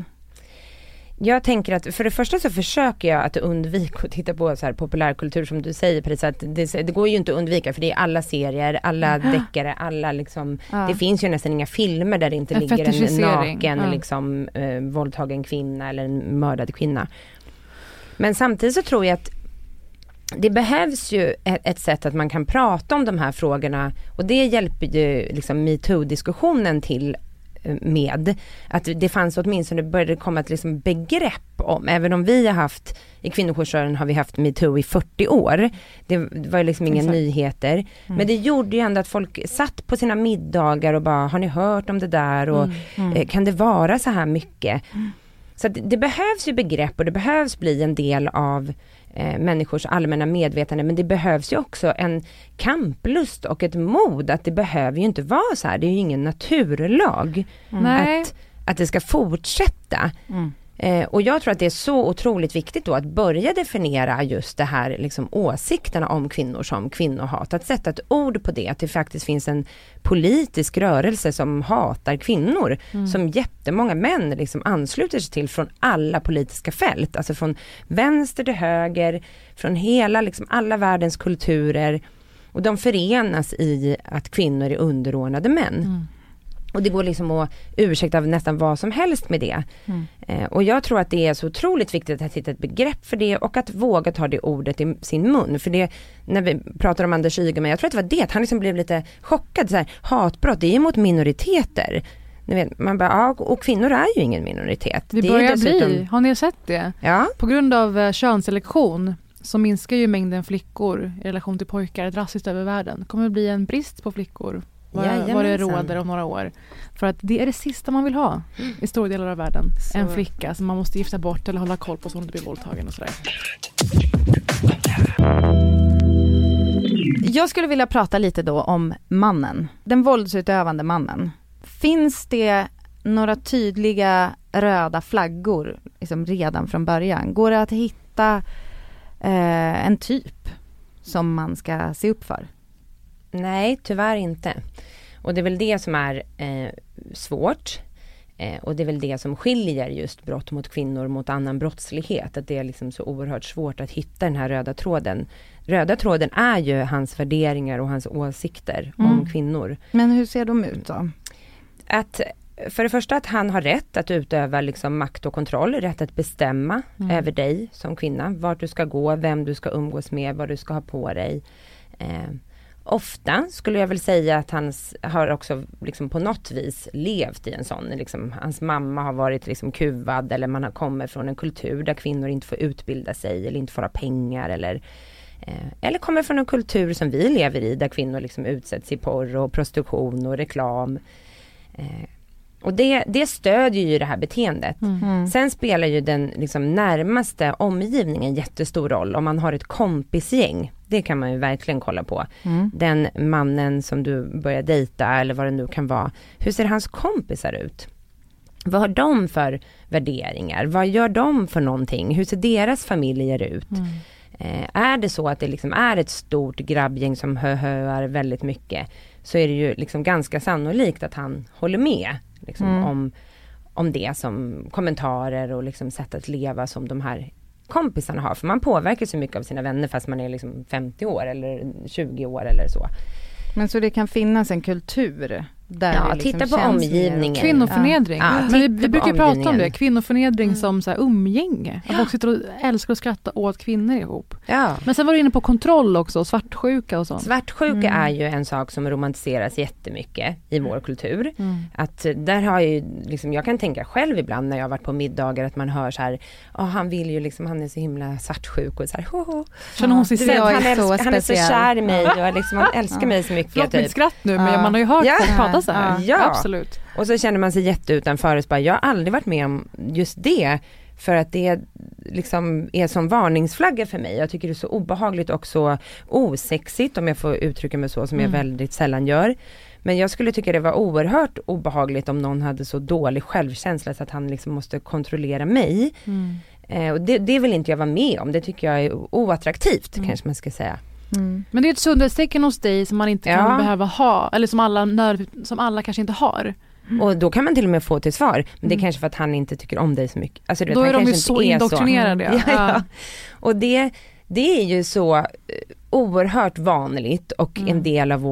[SPEAKER 9] Jag tänker att för det första så försöker jag att undvika att titta på så här populärkultur som du säger, precis, att det går ju inte att undvika, för det är alla serier, alla deckare, alla liksom, det finns ju nästan inga filmer där det inte ligger en naken liksom, våldtagen kvinna eller en mördad kvinna. Men samtidigt så tror jag att det behövs ju ett sätt att man kan prata om de här frågorna, och det hjälper ju liksom MeToo-diskussionen till med. Att det fanns åtminstone, började komma ett liksom begrepp om, även om vi har haft, i kvinnojoursrörelsen har vi haft MeToo i 40 år. Det var ju liksom inga nyheter. Men det gjorde ju ändå att folk satt på sina middagar och bara, har ni hört om det där? Och kan det vara så här mycket? Så det behövs ju begrepp, och det behövs bli en del av människors allmänna medvetande, men det behövs ju också en kamplust och ett mod, att det behöver ju inte vara så här, det är ju ingen naturlag att det ska fortsätta. Och jag tror att det är så otroligt viktigt då att börja definiera just det här liksom, åsikterna om kvinnor som kvinnohat, att sätta ett ord på det, att det faktiskt finns en politisk rörelse som hatar kvinnor, som jättemånga män liksom ansluter sig till från alla politiska fält, alltså från vänster till höger, från hela liksom, alla världens kulturer, och de förenas i att kvinnor är underordnade män. Och det går liksom att ursäkta nästan vad som helst med det. Och jag tror att det är så otroligt viktigt att hitta ett begrepp för det, och att våga ta det ordet i sin mun. För det, när vi pratar om Anders Ygeman, jag tror att det var det, han liksom blev lite chockad. Så här, hatbrott, det är mot minoriteter. Ni vet, man bara, ja, och kvinnor är ju ingen minoritet.
[SPEAKER 3] Det börjar dessutom bli, har ni sett det?
[SPEAKER 9] Ja.
[SPEAKER 3] På grund av könsselektion så minskar ju mängden flickor i relation till pojkar drastiskt över världen. Det kommer bli en brist på flickor. Vad det råder om några år. För att det är det sista man vill ha i stora delar av världen. Så. En flicka som man måste gifta bort eller hålla koll på så hon inte blir våldtagen och sådär.
[SPEAKER 4] Jag skulle vilja prata lite då om mannen. Den våldsutövande mannen. Finns det några tydliga röda flaggor liksom redan från början? Går det att hitta en typ som man ska se upp för?
[SPEAKER 9] Nej, tyvärr inte. Och det är väl det som är svårt. Och det är väl det som skiljer just brott mot kvinnor mot annan brottslighet. Att det är liksom så oerhört svårt att hitta den här röda tråden. Röda tråden är ju hans värderingar och hans åsikter om kvinnor.
[SPEAKER 4] Men hur ser de ut då?
[SPEAKER 9] Att för det första att han har rätt att utöva liksom makt och kontroll, rätt att bestämma över dig som kvinna. Vart du ska gå, vem du ska umgås med, vad du ska ha på dig. Ofta skulle jag väl säga att han har också liksom på något vis levt i en sån, liksom, hans mamma har varit liksom kuvad, eller man har kommit från en kultur där kvinnor inte får utbilda sig eller inte får ha pengar, eller kommer från en kultur som vi lever i där kvinnor liksom utsätts i porr och prostitution och reklam. Och det stödjer ju det här beteendet. Sen spelar ju den liksom närmaste omgivningen jättestor roll. Om man har ett kompisgäng, det kan man ju verkligen kolla på. Den mannen som du börjar dejta eller vad det nu kan vara. Hur ser hans kompisar ut? Vad har de för värderingar? Vad gör de för någonting? Hur ser deras familjer ut? Är det så att det liksom är ett stort grabbgäng som höar väldigt mycket, så är det ju liksom ganska sannolikt att han håller med liksom, om det som kommentarer och liksom sätt att leva som de här kompisarna har. För man påverkar så mycket av sina vänner fast man är liksom 50 år eller 20 år eller så.
[SPEAKER 4] Men så det kan finnas en kultur där
[SPEAKER 9] ja,
[SPEAKER 4] liksom
[SPEAKER 9] titta på omgivningen.
[SPEAKER 3] Kvinnoförnedring.
[SPEAKER 9] Ja,
[SPEAKER 3] men vi brukar prata om det. Kvinnoförnedring som så här umgänge. Att folk sitter och älskar att skratta åt kvinnor ihop.
[SPEAKER 9] Ja.
[SPEAKER 3] Men sen var du inne på kontroll också. Svartsjuka och sånt.
[SPEAKER 9] Svartsjuka är ju en sak som romantiseras jättemycket i vår kultur. Att där har ju liksom, jag kan tänka själv ibland när jag har varit på middagar att man hör så här, han vill ju liksom, han är så himla svartsjuk och så här,
[SPEAKER 3] Känner hon sig
[SPEAKER 9] han är så kär i mig och liksom, han älskar mig så mycket.
[SPEAKER 3] Förlåt mitt skratt nu, men man har ju hört folk prata så här.
[SPEAKER 9] Ja,
[SPEAKER 3] absolut.
[SPEAKER 9] Och så känner man sig jätteutanför och bara, jag har aldrig varit med om just det, för att det liksom är som varningsflagga för mig. Jag tycker det är så obehagligt och så osexigt, om jag får uttrycka mig så, som jag väldigt sällan gör. Men jag skulle tycka det var oerhört obehagligt om någon hade så dålig självkänsla så att han liksom måste kontrollera mig. Och det vill inte jag vara med om. Det tycker jag är oattraktivt, kanske man ska säga.
[SPEAKER 3] Men det är ett sundhetstecken hos dig som man inte kan behöva ha, eller som alla kanske inte har.
[SPEAKER 9] Och då kan man till och med få till svar, men det är kanske för att han inte tycker om dig så mycket. Alltså,
[SPEAKER 3] då är de ju så indoktrinerade.
[SPEAKER 9] Ja. Och det är ju så oerhört vanligt och en del av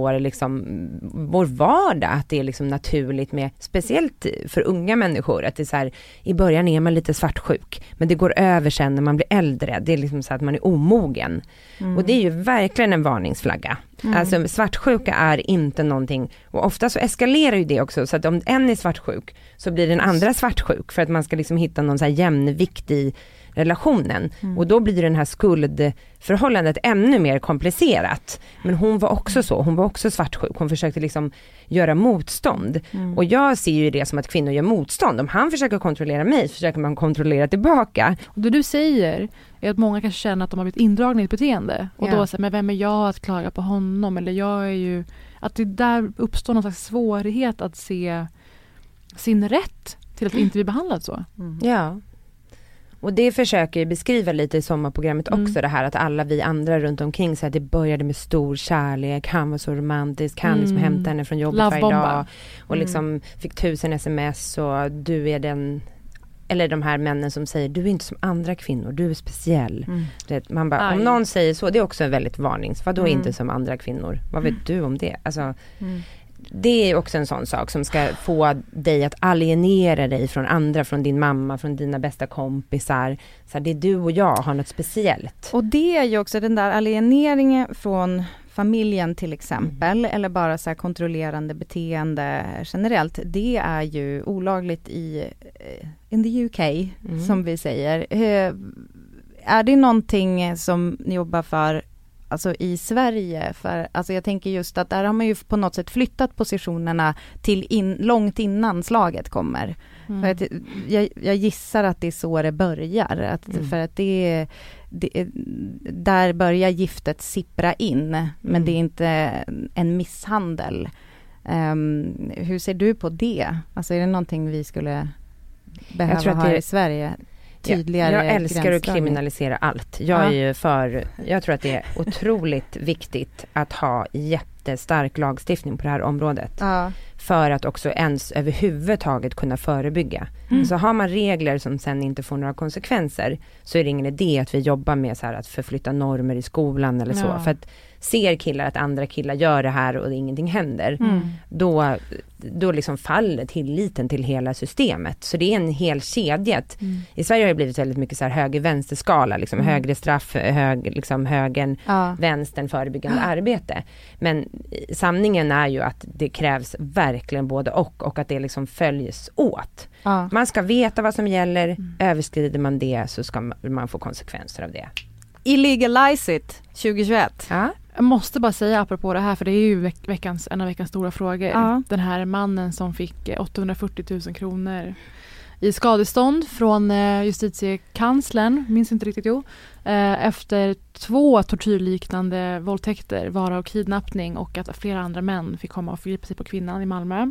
[SPEAKER 9] vår vardag, att det är liksom naturligt med, speciellt för unga människor, att det är så här, i början är man lite svartsjuk, men det går över sen när man blir äldre. Det är liksom så att man är omogen. Och det är ju verkligen en varningsflagga. Alltså svartsjuka är inte någonting, och ofta så eskalerar ju det också, så att om en är svartsjuk så blir den andra svartsjuk, för att man ska liksom hitta någon så här jämnvikt i relationen. Och då blir den här skuldförhållandet ännu mer komplicerat. Men hon var också så. Hon var också svartsjuk. Hon försökte liksom göra motstånd. Och jag ser ju det som att kvinnor gör motstånd. Om han försöker kontrollera mig, försöker man kontrollera tillbaka.
[SPEAKER 3] Och det du säger är att många kanske känner att de har blivit indragna i ett beteende. Och då säger, men vem är jag att klaga på honom? Eller jag är ju... Att det där uppstår någon slags svårighet att se sin rätt till att inte bli behandlad så.
[SPEAKER 9] Ja. Och det försöker jag beskriva lite i sommarprogrammet också, det här att alla vi andra runt omkring så att det började med stor kärlek, han var så romantisk, han liksom hämtade henne från jobbet varje dag och liksom fick 1000 sms och du är den, eller de här männen som säger du är inte som andra kvinnor, du är speciell. Man bara, om någon säger så, det är också en väldigt varnings, vad då inte som andra kvinnor? Vad vet du om det? Alltså det är också en sån sak som ska få dig att alienera dig från andra, från din mamma, från dina bästa kompisar. Så det är du och jag har något speciellt.
[SPEAKER 4] Och det är ju också den där alieneringen från familjen till exempel, eller bara så här kontrollerande beteende generellt. Det är ju olagligt in the UK, som vi säger. Är det någonting som ni jobbar för, alltså i Sverige? För alltså jag tänker just att där har man ju på något sätt flyttat positionerna till långt innan slaget kommer. För att jag gissar att det är så det börjar. För att det där börjar giftet sippra in, men det är inte en misshandel. Hur ser du på det? Alltså är det någonting vi skulle behöva ha i Sverige? Jag
[SPEAKER 9] älskar att kriminalisera allt. Jag tror att det är otroligt viktigt att ha jättestark lagstiftning på det här området. För att också ens överhuvudtaget kunna förebygga. Så har man regler som sen inte får några konsekvenser, så är det ingen idé att vi jobbar med så här att förflytta normer i skolan eller så. För att ser killar att andra killar gör det här och ingenting händer, då liksom faller tilliten till hela systemet. Så det är en hel kedja. I Sverige har det blivit väldigt mycket så här höger-vänster-skala, liksom högre straff, högern, vänstern, förebyggande arbete. Men sanningen är ju att det krävs verkligen både och att det liksom följs åt. Man ska veta vad som gäller, överskrider man det så ska man få konsekvenser av det.
[SPEAKER 4] Illegalize it 2021.
[SPEAKER 3] Jag måste bara säga apropå det här, för det är ju en av veckans stora frågor. Den här mannen som fick 840 000 kronor i skadestånd från justitiekanslern, minns inte riktigt, efter 2 tortyrliknande våldtäkter, varav kidnappning, och att flera andra män fick komma och förgripa sig på kvinnan i Malmö.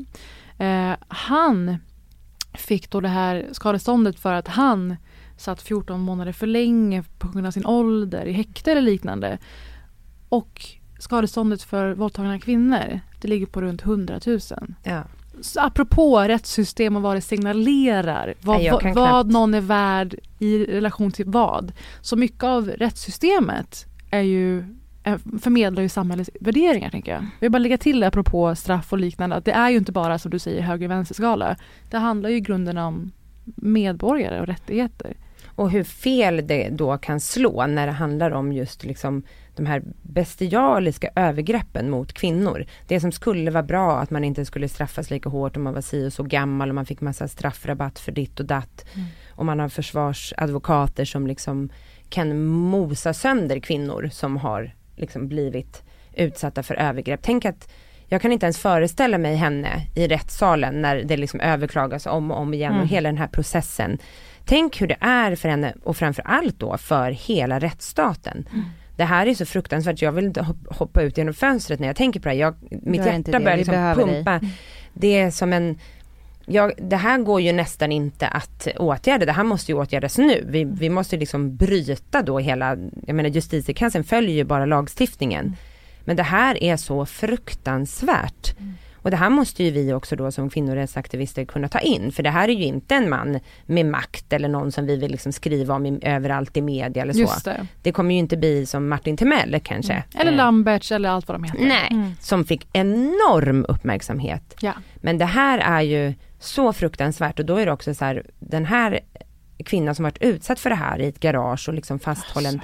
[SPEAKER 3] Han fick då det här skadeståndet för att han satt 14 månader för länge på grund av sin ålder i häkte eller liknande. Och skadeståndet för våldtagna kvinnor, det ligger på runt 100 000. Så apropå rättssystem och vad det signalerar, vad någon är värd i relation till vad. Så mycket av rättssystemet förmedlar ju samhällets värderingar, tänker jag. Vi bara lägga till det apropå straff och liknande, att det är ju inte bara, som du säger, höger-vänster-skala. Det handlar ju i grunden om medborgare och rättigheter.
[SPEAKER 9] Och hur fel det då kan slå när det handlar om just liksom de här bestialiska övergreppen mot kvinnor. Det som skulle vara bra, att man inte skulle straffas lika hårt om man var si och så gammal och man fick massa straffrabatt för ditt och datt. Och man har försvarsadvokater som liksom kan mosa sönder kvinnor som har liksom blivit utsatta för övergrepp. Tänk att jag kan inte ens föreställa mig henne i rättssalen när det liksom överklagas om och om igen och hela den här processen. Tänk hur det är för henne, och framför allt då för hela rättsstaten. det här är så fruktansvärt, jag vill inte hoppa ut genom fönstret när jag tänker på det. Mitt hjärta börjar liksom pumpa. Det är som en... det här går ju nästan inte att åtgärda. Det här måste ju åtgärdas nu. Vi måste liksom bryta då hela... Jag menar, justitiekanslern följer ju bara lagstiftningen. Men det här är så fruktansvärt. Och det här måste ju vi också då som kvinnorättsaktivister kunna ta in. För det här är ju inte en man med makt eller någon som vi vill liksom skriva om överallt i media eller så.
[SPEAKER 3] Just det
[SPEAKER 9] kommer ju inte bli som Martin Timell kanske.
[SPEAKER 3] Eller Lamberts eller allt vad de heter.
[SPEAKER 9] Nej, som fick enorm uppmärksamhet.
[SPEAKER 3] Ja.
[SPEAKER 9] Men det här är ju så fruktansvärt, och då är det också så här, den här kvinnan som varit utsatt för det här i ett garage och liksom fasthållen.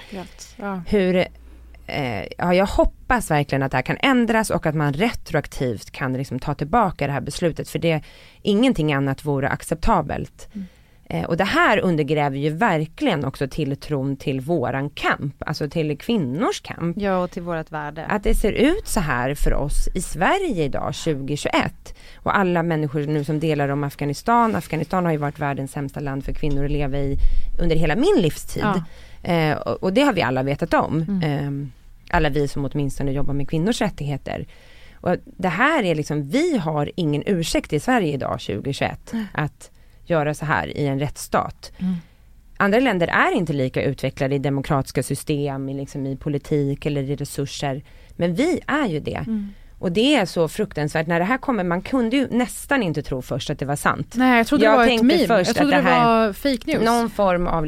[SPEAKER 9] Jag hoppas verkligen att det här kan ändras och att man retroaktivt kan liksom ta tillbaka det här beslutet, för ingenting annat vore acceptabelt. Och det här undergräver ju verkligen också tilltron till våran kamp, alltså till kvinnors kamp.
[SPEAKER 4] Ja, och till vårt värde.
[SPEAKER 9] Att det ser ut så här för oss i Sverige idag 2021. Och alla människor nu som delar om Afghanistan. Afghanistan har ju varit världens sämsta land för kvinnor att leva i under hela min livstid. Ja. Och det har vi alla vetat om. Alla vi som åtminstone jobbar med kvinnors rättigheter. Och det här är liksom, vi har ingen ursäkt i Sverige idag 2021 att göra så här i en rättsstat. Andra länder är inte lika utvecklade i demokratiska system, i politik eller i resurser. Men vi är ju det. Och det är så fruktansvärt. När det här kommer, man kunde ju nästan inte tro först att det var sant.
[SPEAKER 3] Nej, jag trodde det var ett meme. Jag trodde det var fake news.
[SPEAKER 9] Någon form av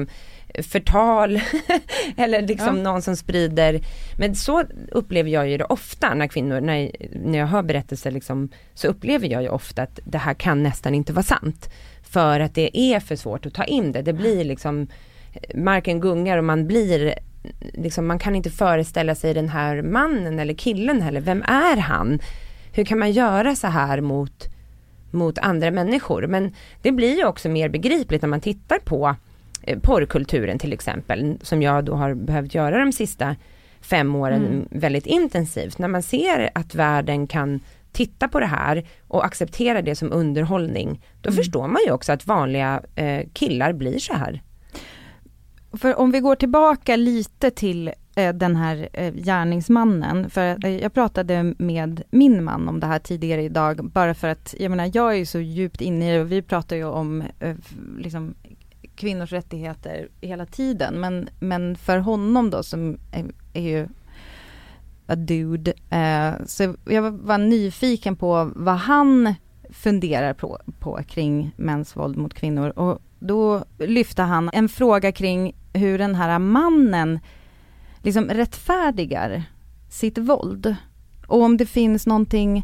[SPEAKER 9] förtal eller någon som sprider. Men så upplever jag ju det ofta när kvinnor, när jag hör berättelser så upplever jag ju ofta att det här kan nästan inte vara sant. För att det är för svårt att ta in det. Det blir marken gungar och man blir man kan inte föreställa sig den här mannen eller killen heller. Vem är han? Hur kan man göra så här mot andra människor? Men det blir ju också mer begripligt när man tittar på porrkulturen till exempel, som jag då har behövt göra de sista 5 åren väldigt intensivt. När man ser att världen kan titta på det här och acceptera det som underhållning, då förstår man ju också att vanliga killar blir så här.
[SPEAKER 4] För om vi går tillbaka lite till den här gärningsmannen, för jag pratade med min man om det här tidigare idag, bara för att jag är ju så djupt inne i det, och vi pratar ju om kvinnors rättigheter hela tiden, men för honom då som är ju a dude, så jag var nyfiken på vad han funderar på kring mäns våld mot kvinnor, och då lyfte han en fråga kring hur den här mannen rättfärdigar sitt våld, och om det finns någonting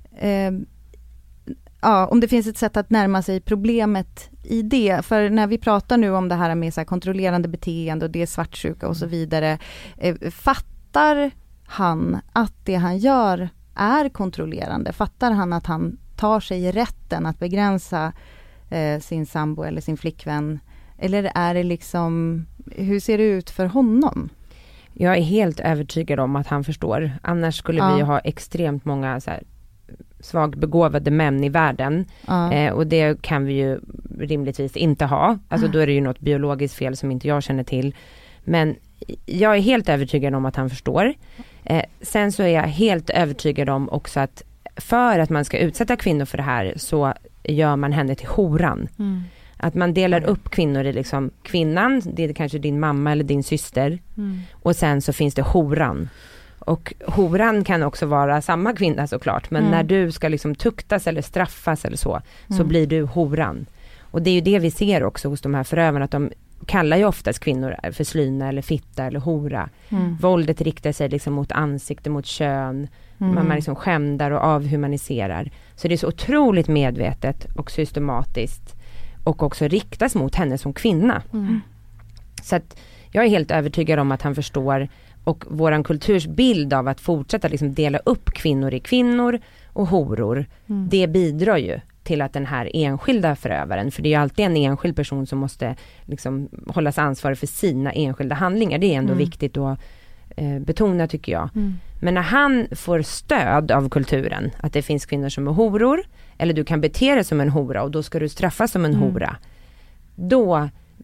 [SPEAKER 4] om det finns ett sätt att närma sig problemet i det. För när vi pratar nu om det här med så här kontrollerande beteende och det är svartsjuka och så vidare, fattar han att det han gör är kontrollerande? Fattar han att han tar sig rätten att begränsa sin sambo eller sin flickvän? Eller är det hur ser det ut för honom?
[SPEAKER 9] Jag är helt övertygad om att han förstår. Annars skulle vi ha extremt många så här svagbegåvade män i världen. Och det kan vi ju rimligtvis inte ha. Alltså då är det ju något biologiskt fel som inte jag känner till. Men jag är helt övertygad om att han förstår. Sen så är jag helt övertygad om också att för att man ska utsätta kvinnor för det här, så gör man henne till horan. Att man delar upp kvinnor i kvinnan, det är kanske din mamma eller din syster. Och sen så finns det horan. Och horan kan också vara samma kvinna såklart. Men när du ska tuktas eller straffas eller så blir du horan. Och det är ju det vi ser också hos de här förövarna, att de kallar ju oftast kvinnor för slyna eller fitta eller hora. Våldet riktar sig mot ansikte, mot kön. Man skämdar och avhumaniserar. Så det är så otroligt medvetet och systematiskt. Och också riktas mot henne som kvinna. Så att jag är helt övertygad om att han förstår. Och våran kulturs bild av att fortsätta dela upp kvinnor i kvinnor och horor, det bidrar ju till att den här enskilda förövaren, för det är ju alltid en enskild person som måste hållas ansvarig för sina enskilda handlingar. Det är ändå viktigt att betona, tycker jag. Men när han får stöd av kulturen, att det finns kvinnor som är horor, eller du kan bete dig som en hora och då ska du straffas som en hora, då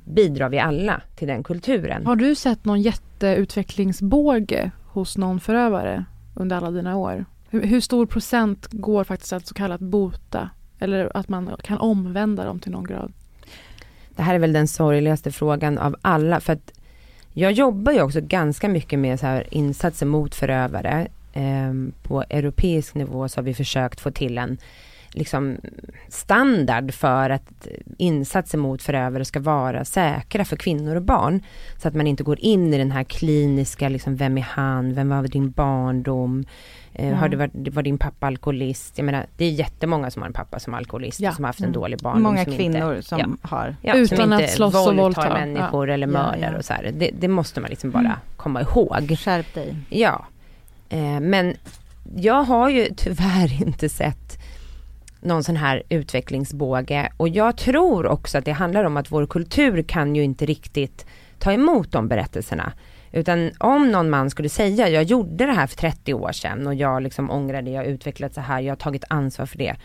[SPEAKER 9] bidrar vi alla till den kulturen.
[SPEAKER 3] Har du sett någon jätteutvecklingsbåge hos någon förövare under alla dina år? Hur stor procent går faktiskt att så kallat bota? Eller att man kan omvända dem till någon grad?
[SPEAKER 9] Det här är väl den sorgligaste frågan av alla. För att jag jobbar ju också ganska mycket med så här insatser mot förövare. På europeisk nivå så har vi försökt få till en liksom standard för att insatser mot förövare ska vara säkra för kvinnor och barn. Så att man inte går in i den här kliniska, liksom, vem är han? Vem var din barndom? Var din pappa alkoholist? Jag menar, det är jättemånga som har en pappa som alkoholist som har haft en dålig barndom.
[SPEAKER 4] Många
[SPEAKER 9] som
[SPEAKER 4] kvinnor
[SPEAKER 9] inte,
[SPEAKER 4] som har.
[SPEAKER 3] Utan
[SPEAKER 9] som
[SPEAKER 3] att
[SPEAKER 9] inte
[SPEAKER 3] slåss och våldta
[SPEAKER 9] människor eller mördar och så här. Det måste man liksom bara komma ihåg.
[SPEAKER 4] Skärp dig.
[SPEAKER 9] Ja. Men jag har ju tyvärr inte sett någon sån här utvecklingsbåge, och jag tror också att det handlar om att vår kultur kan ju inte riktigt ta emot de berättelserna. Utan om någon man skulle säga, jag gjorde det här för 30 år sedan och jag liksom ångrade, jag har utvecklat så här, jag har tagit ansvar för det.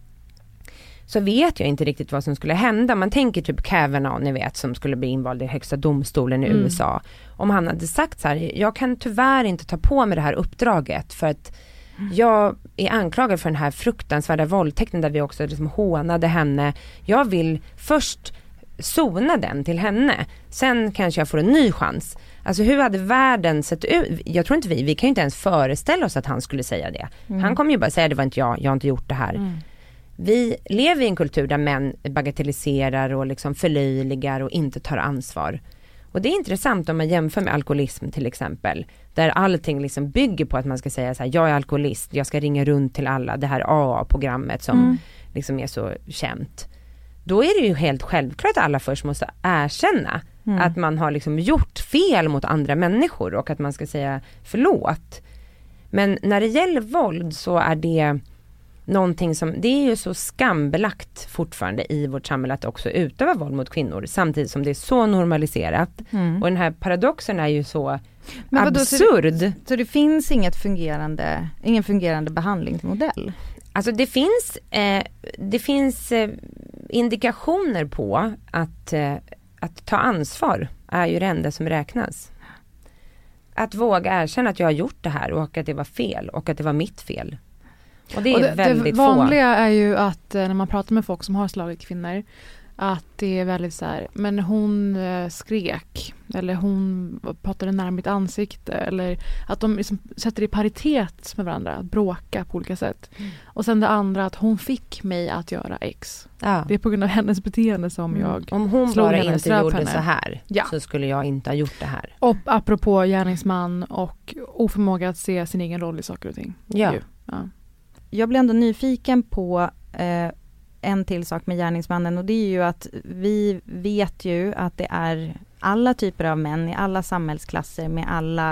[SPEAKER 9] Så vet jag inte riktigt vad som skulle hända. Man tänker typ Kavanaugh, ni vet, som skulle bli invald i högsta domstolen i USA. Om han hade sagt så här, jag kan tyvärr inte ta på mig det här uppdraget för att jag är anklagad för den här fruktansvärda våldtäkten där vi också liksom hånade henne. Jag vill först sona den till henne. Sen kanske jag får en ny chans. Alltså hur hade världen sett ut? Jag tror inte vi kan ju inte ens föreställa oss att han skulle säga det. Han kommer ju bara säga, det var inte jag har inte gjort det här. Vi lever i en kultur där män bagatelliserar och liksom förlöjligar och inte tar ansvar. Och det är intressant om man jämför med alkoholism till exempel. Där allting liksom bygger på att man ska säga så här, jag är alkoholist, jag ska ringa runt till alla. Det här AA-programmet som liksom är så känt. Då är det ju helt självklart att alla först måste erkänna att man har liksom gjort fel mot andra människor och att man ska säga förlåt. Men när det gäller våld så är det någonting som, det är ju så skambelagt fortfarande i vårt samhälle att också utöva våld mot kvinnor samtidigt som det är så normaliserat. Och den här paradoxen är ju så absurd.
[SPEAKER 4] Så det finns ingen fungerande behandlingsmodell?
[SPEAKER 9] Alltså det finns indikationer på att ta ansvar är ju det enda som räknas. Att våga erkänna att jag har gjort det här och att det var fel och att det var mitt fel. Och det är väldigt
[SPEAKER 3] få. Det vanliga är ju att när man pratar med folk som har slagit kvinnor, att det är väldigt så här, men hon skrek eller hon pratade nära mitt ansikte, eller att de liksom sätter i paritet med varandra, att bråka på olika sätt. Och sen det andra, att hon fick mig att göra X. Det är på grund av hennes beteende som jag
[SPEAKER 9] om hon
[SPEAKER 3] slog
[SPEAKER 9] bara
[SPEAKER 3] henne,
[SPEAKER 9] inte gjorde henne så här
[SPEAKER 3] Ja.
[SPEAKER 9] så skulle jag inte ha gjort det här.
[SPEAKER 3] Och apropå gärningsman och oförmåga att se sin egen roll i saker och ting.
[SPEAKER 9] Ja.
[SPEAKER 4] Jag blir ändå nyfiken på en till sak med gärningsmannen, och det är ju att vi vet ju att det är alla typer av män i alla samhällsklasser med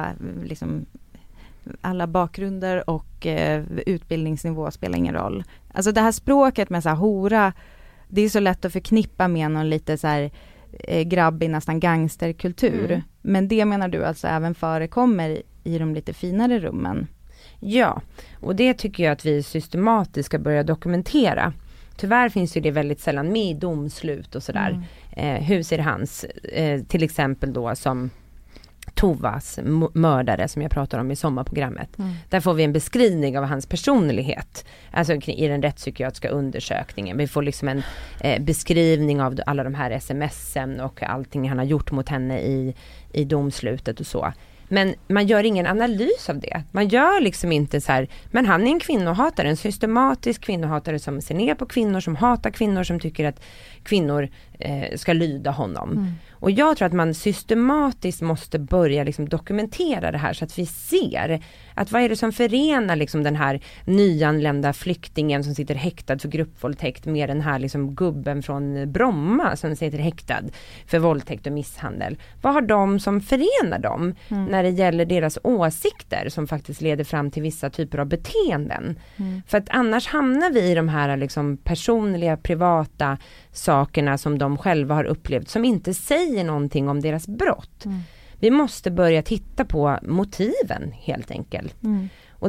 [SPEAKER 4] alla bakgrunder och utbildningsnivå spelar ingen roll. Alltså det här språket med så här hora, det är så lätt att förknippa med någon lite så här grabbig, nästan gangsterkultur. Men det menar du alltså även förekommer i de lite finare rummen?
[SPEAKER 9] Ja, och det tycker jag att vi systematiskt ska börja dokumentera. Tyvärr finns ju det väldigt sällan med i domslut och sådär. Hur ser hans, till exempel då som Tovas mördare som jag pratar om i sommarprogrammet. Där får vi en beskrivning av hans personlighet. Alltså i den rättspsykiatriska undersökningen. Vi får liksom en beskrivning av alla de här sms'en och allting han har gjort mot henne i domslutet och så. Men man gör ingen analys av det. Man gör liksom inte så här, men han är en kvinnohatare, en systematisk kvinnohatare som ser ner på kvinnor, som hatar kvinnor, som tycker att kvinnor ska lyda honom. Och jag tror att man systematiskt måste börja liksom dokumentera det här så att vi ser att vad är det som förenar liksom den här nyanlända flyktingen som sitter häktad för gruppvåldtäkt med den här liksom gubben från Bromma som sitter häktad för våldtäkt och misshandel. Vad har de som förenar dem när det gäller deras åsikter som faktiskt leder fram till vissa typer av beteenden? För att annars hamnar vi i de här liksom personliga, privata sakerna som de själva har upplevt som inte säger någonting om deras brott. Vi måste börja titta på motiven helt enkelt. Och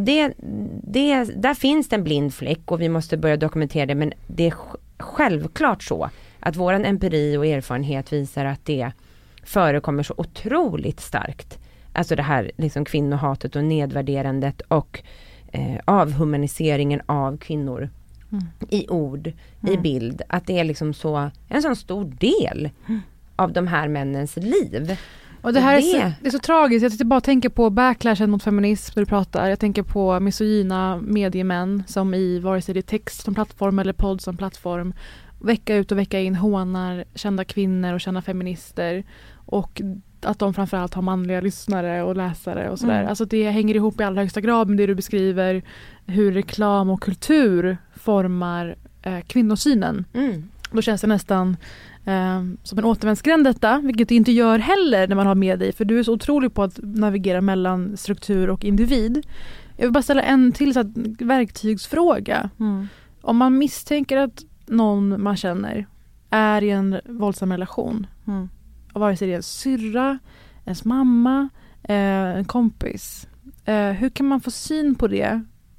[SPEAKER 9] där finns det en blind fläck och vi måste börja dokumentera det, men det är självklart så att våran empiri och erfarenhet visar att det förekommer så otroligt starkt. Alltså det här liksom kvinnohatet och nedvärderandet och avhumaniseringen av kvinnor i ord, i bild. Att det är liksom så en sån stor del av de här männens liv.
[SPEAKER 3] Och det här är så tragiskt. Jag sitter bara och tänker på backlashen mot feminism när du pratar. Jag tänker på misogyna mediemän som i vare sig det är text som plattform eller podd som plattform vecka ut och vecka in hånar kända kvinnor och kända feminister. Och att de framförallt har manliga lyssnare och läsare och sådär. Alltså det hänger ihop i allra högsta grad med det du beskriver, hur reklam och kultur formar kvinnosynen. Då känns det nästan som en återvändsgränd detta, vilket det inte gör heller när man har med dig, för du är så otrolig på att navigera mellan struktur och individ. Jag vill bara ställa en till så här verktygsfråga. Om man misstänker att någon man känner är i en våldsam relation, och vare sig det är en syrra, ens mamma, en kompis, hur kan man få syn på det?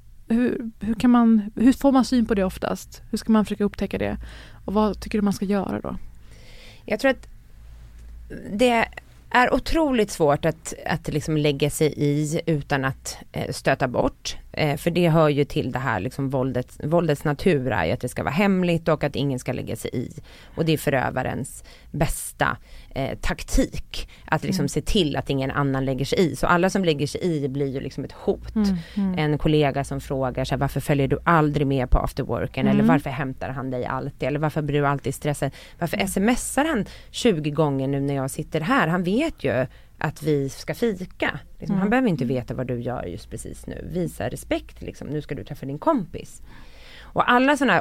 [SPEAKER 3] Hur får man syn på det oftast? Hur ska man försöka upptäcka det? Och vad tycker du man ska göra då?
[SPEAKER 9] Jag tror att det är otroligt svårt att liksom lägga sig i utan att stöta bort. För det hör ju till det här liksom våldets natur är att det ska vara hemligt och att ingen ska lägga sig i. Och det är förövarens bästa taktik att liksom se till att ingen annan lägger sig i. Så alla som lägger sig i blir ju liksom ett hot. En kollega som frågar så här, varför följer du aldrig med på afterworken? Eller varför hämtar han dig alltid? Eller varför blir du alltid stressad? Varför smsar han 20 gånger nu när jag sitter här? Han vet ju att vi ska fika. Liksom, han behöver inte veta vad du gör just precis nu. Visa respekt. Liksom. Nu ska du träffa din kompis. Och alla sådana här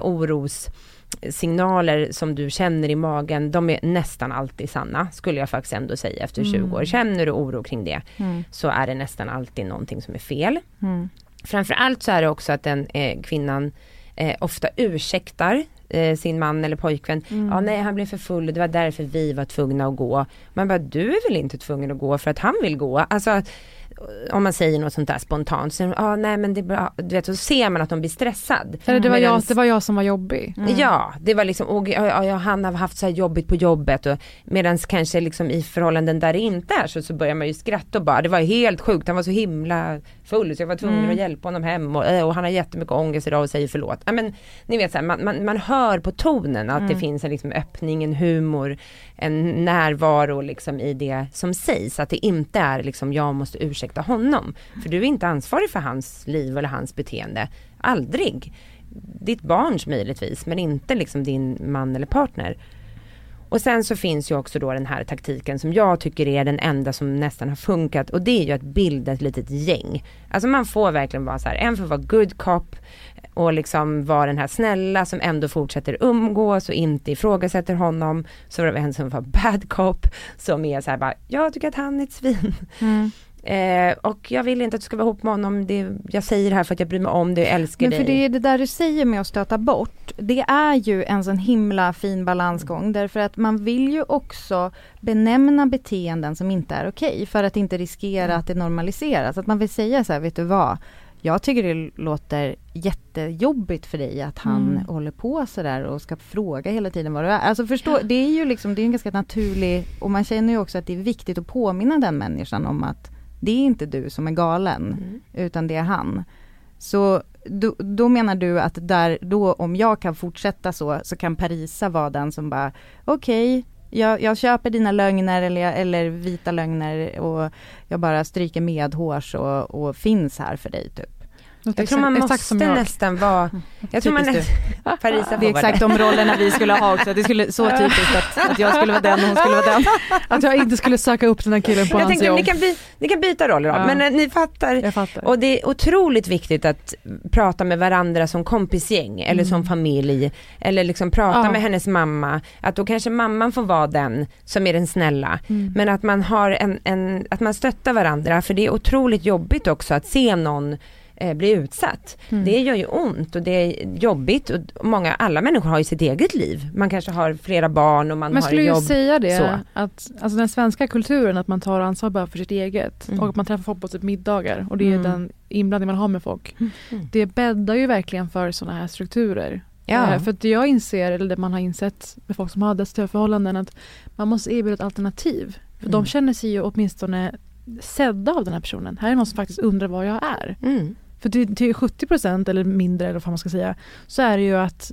[SPEAKER 9] orossignaler som du känner i magen, de är nästan alltid sanna. Skulle jag faktiskt ändå säga efter 20 år. Känner du oro kring det så är det nästan alltid någonting som är fel. Framförallt så är det också att den kvinnan ofta ursäktar sin man eller pojkvän. Ja, nej, han blev för full. Det var därför vi var tvungna att gå. Man bara, du är väl inte tvungen att gå för att han vill gå? Alltså, om man säger något sånt där spontant. Så, nej, men det är bra. Du vet, så ser man att de blir stressad.
[SPEAKER 3] Det var jag som var jobbig.
[SPEAKER 9] Ja, det var liksom, han har haft så här jobbigt på jobbet. Medan kanske liksom i förhållanden där det inte är så börjar man ju skratta och bara, det var helt sjukt. Han var så himla full så jag var tvungen att hjälpa honom hem. Och han har jättemycket ångest idag och säger förlåt. Ja, men ni vet så här, man hör på tonen att det finns en liksom öppning, en humor, en närvaro liksom i det som sägs. Att det inte är liksom, jag måste ursäkta honom. För du är inte ansvarig för hans liv eller hans beteende. Aldrig. Ditt barns möjligtvis, men inte liksom din man eller partner. Och sen så finns ju också då den här taktiken som jag tycker är den enda som nästan har funkat. Och det är ju att bilda ett litet gäng. Alltså man får verkligen vara så här, en får vara good cop och liksom vara den här snälla som ändå fortsätter umgås och inte ifrågasätter honom. Så var det en som var bad cop som är så här bara, jag tycker att han är ett svin. Och jag vill inte att du ska vara ihop med honom. Jag säger det här för att jag bryr mig om det och älskar dig.
[SPEAKER 4] Men för det är det där du säger med att stöta bort. Det är ju en sån himla fin balansgång. Därför att man vill ju också benämna beteenden som inte är okej. För att inte riskera att det normaliseras. Att man vill säga så här, vet du vad? Jag tycker det låter jättejobbigt för dig att han håller på så där och ska fråga hela tiden vad du är. Alltså förstå, det är ju liksom, det är en ganska naturlig, och man känner ju också att det är viktigt att påminna den människan om att det är inte du som är galen, utan det är han. Så då menar du att då om jag kan fortsätta så kan Parisa vara den som bara, okej, jag köper dina lögner eller vita lögner och jag bara stryker medhårs och finns här för dig typ.
[SPEAKER 9] Jag tror man måste nästan vara... Jag tror Parisa
[SPEAKER 4] det är exakt de rollerna vi skulle ha också. Det skulle så typiskt att jag skulle vara den och hon skulle vara den.
[SPEAKER 3] Att jag inte skulle söka upp den här killen på hans jobb.
[SPEAKER 9] Ni kan byta roller då. Men ni fattar.
[SPEAKER 3] Jag fattar.
[SPEAKER 9] Och det är otroligt viktigt att prata med varandra som kompisgäng eller som familj. Eller liksom prata med hennes mamma. Att då kanske mamman får vara den som är den snälla. Men att man har att man stöttar varandra. För det är otroligt jobbigt också att se någon blir utsatt. Det gör ju ont och det är jobbigt och alla människor har ju sitt eget liv. Man kanske har flera barn och man har jobb. Men skulle ju säga
[SPEAKER 3] det så. Att alltså den svenska kulturen att man tar ansvar bara för sitt eget och att man träffar folk på typ middagar och det är den inblandning man har med folk. Det bäddar ju verkligen för såna här strukturer.
[SPEAKER 9] Ja.
[SPEAKER 3] För att jag inser, eller det man har insett med folk som har destruktiva förhållanden, att man måste erbjuda ett alternativ. För de känner sig ju åtminstone sedda av den här personen. Här är någon som faktiskt undrar vad jag är. För till 70% eller mindre, eller vad man ska säga, så är det ju att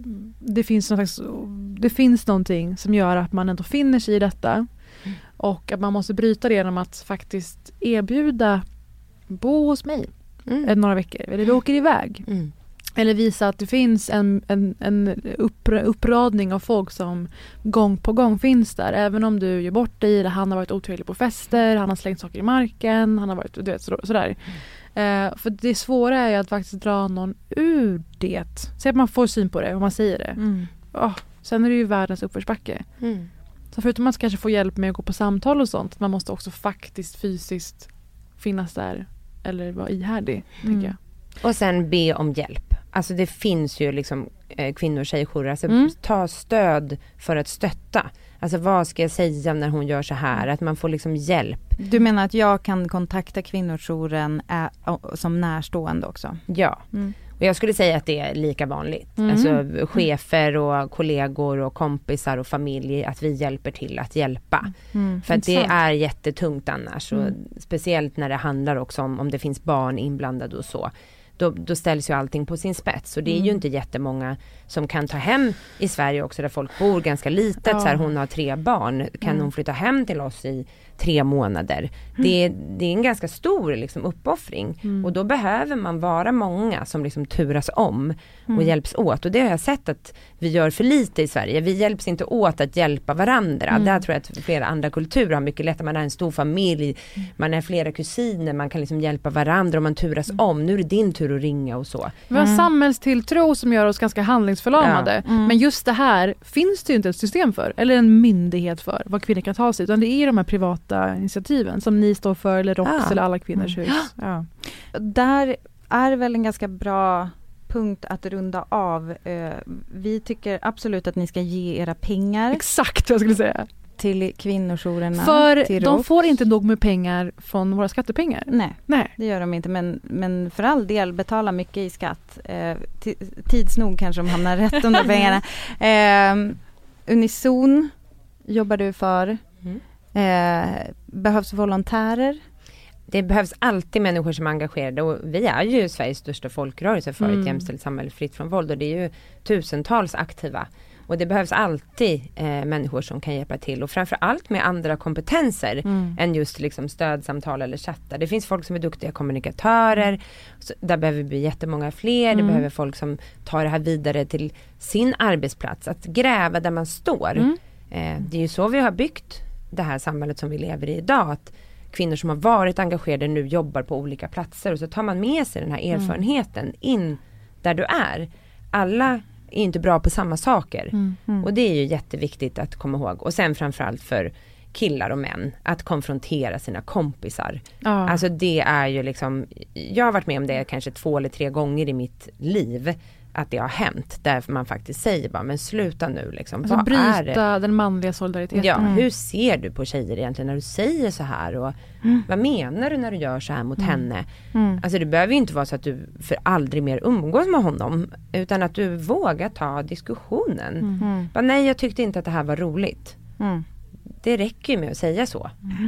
[SPEAKER 3] det finns någonting som gör att man ändå finner sig i detta. Och att man måste bryta det genom att faktiskt erbjuda bo hos mig några veckor. Eller vi åker iväg. Eller visa att det finns en uppradning av folk som gång på gång finns där. Även om du gör bort dig, eller han har varit otrevlig på fester, han har slängt saker i marken, han har varit, du vet, sådär. För det svåra är ju att faktiskt dra någon ur det. Så att man får syn på det och man säger det. Sen är det ju världens uppförsbacke. Så förutom att man kanske får hjälp med att gå på samtal och sånt, man måste också faktiskt fysiskt finnas där eller vara ihärdig, tycker jag.
[SPEAKER 9] Och sen be om hjälp. Alltså det finns ju liksom kvinnor och tjejjourer. Alltså ta stöd för att stötta. Alltså vad ska jag säga när hon gör så här? Att man får liksom hjälp.
[SPEAKER 4] Du menar att jag kan kontakta kvinnojouren som närstående också?
[SPEAKER 9] Ja. Och jag skulle säga att det är lika vanligt. Alltså chefer och kollegor och kompisar och familj, att vi hjälper till att hjälpa. För att det är jättetungt annars. Och speciellt när det handlar också om det finns barn inblandade och så. Då ställs ju allting på sin spets. Och det är ju inte jättemånga som kan ta hem i Sverige också, där folk bor ganska litet. Så här, hon har 3 barn. Kan hon flytta hem till oss i 3 månader? Det är en ganska stor liksom, uppoffring. Och då behöver man vara många som liksom turas om och hjälps åt. Och det har jag sett att vi gör för lite i Sverige. Vi hjälps inte åt att hjälpa varandra. Där tror jag att flera andra kulturer har mycket lättare. Man är en stor familj, man är flera kusiner, man kan liksom hjälpa varandra och man turas om. Nu är det din tur att ringa och så.
[SPEAKER 3] Vi har samhällstilltro som gör oss ganska handlingsförlamade. Men just det här finns det ju inte ett system för, eller en myndighet för, vad kvinnor kan ta sig. Utan det är de här privata initiativen som ni står för, eller ROX eller Alla kvinnors hus.
[SPEAKER 4] Där är väl en ganska bra punkt att runda av. Vi tycker absolut att ni ska ge era pengar.
[SPEAKER 3] Exakt vad jag skulle säga.
[SPEAKER 4] Till kvinnojourerna.
[SPEAKER 3] För
[SPEAKER 4] till
[SPEAKER 3] de
[SPEAKER 4] ROX.
[SPEAKER 3] får inte nog med pengar från våra skattepengar.
[SPEAKER 4] Nej, det gör de inte. Men för all del, betala mycket i skatt. Tids nog kanske de hamnar rätt under pengarna. Unison jobbar du för. Behövs volontärer?
[SPEAKER 9] Det behövs alltid människor som är engagerade, och vi är ju Sveriges största folkrörelse för ett jämställt samhälle fritt från våld, och det är ju tusentals aktiva. Och det behövs alltid människor som kan hjälpa till, och framförallt med andra kompetenser än just liksom stödsamtal eller chattar. Det finns folk som är duktiga kommunikatörer, så där behöver vi bli jättemånga fler. Det behöver folk som tar det här vidare till sin arbetsplats, att gräva där man står. Det är ju så vi har byggt det här samhället som vi lever i idag, att kvinnor som har varit engagerade nu jobbar på olika platser, och så tar man med sig den här erfarenheten in där du är. Alla är inte bra på samma saker. Och det är ju jätteviktigt att komma ihåg. Och sen framförallt för killar och män att konfrontera sina kompisar. Alltså det är ju liksom, jag har varit med om det kanske 2 eller 3 gånger i mitt liv, att det har hänt, där man faktiskt säger bara, men sluta nu liksom.
[SPEAKER 3] Alltså bryta den manliga solidariteten.
[SPEAKER 9] Ja, hur ser du på tjejer egentligen när du säger så här, och vad menar du när du gör så här mot henne? Alltså det behöver ju inte vara så att du för aldrig mer umgås med honom, utan att du vågar ta diskussionen. Bara, nej, jag tyckte inte att det här var roligt. Det räcker ju med att säga så.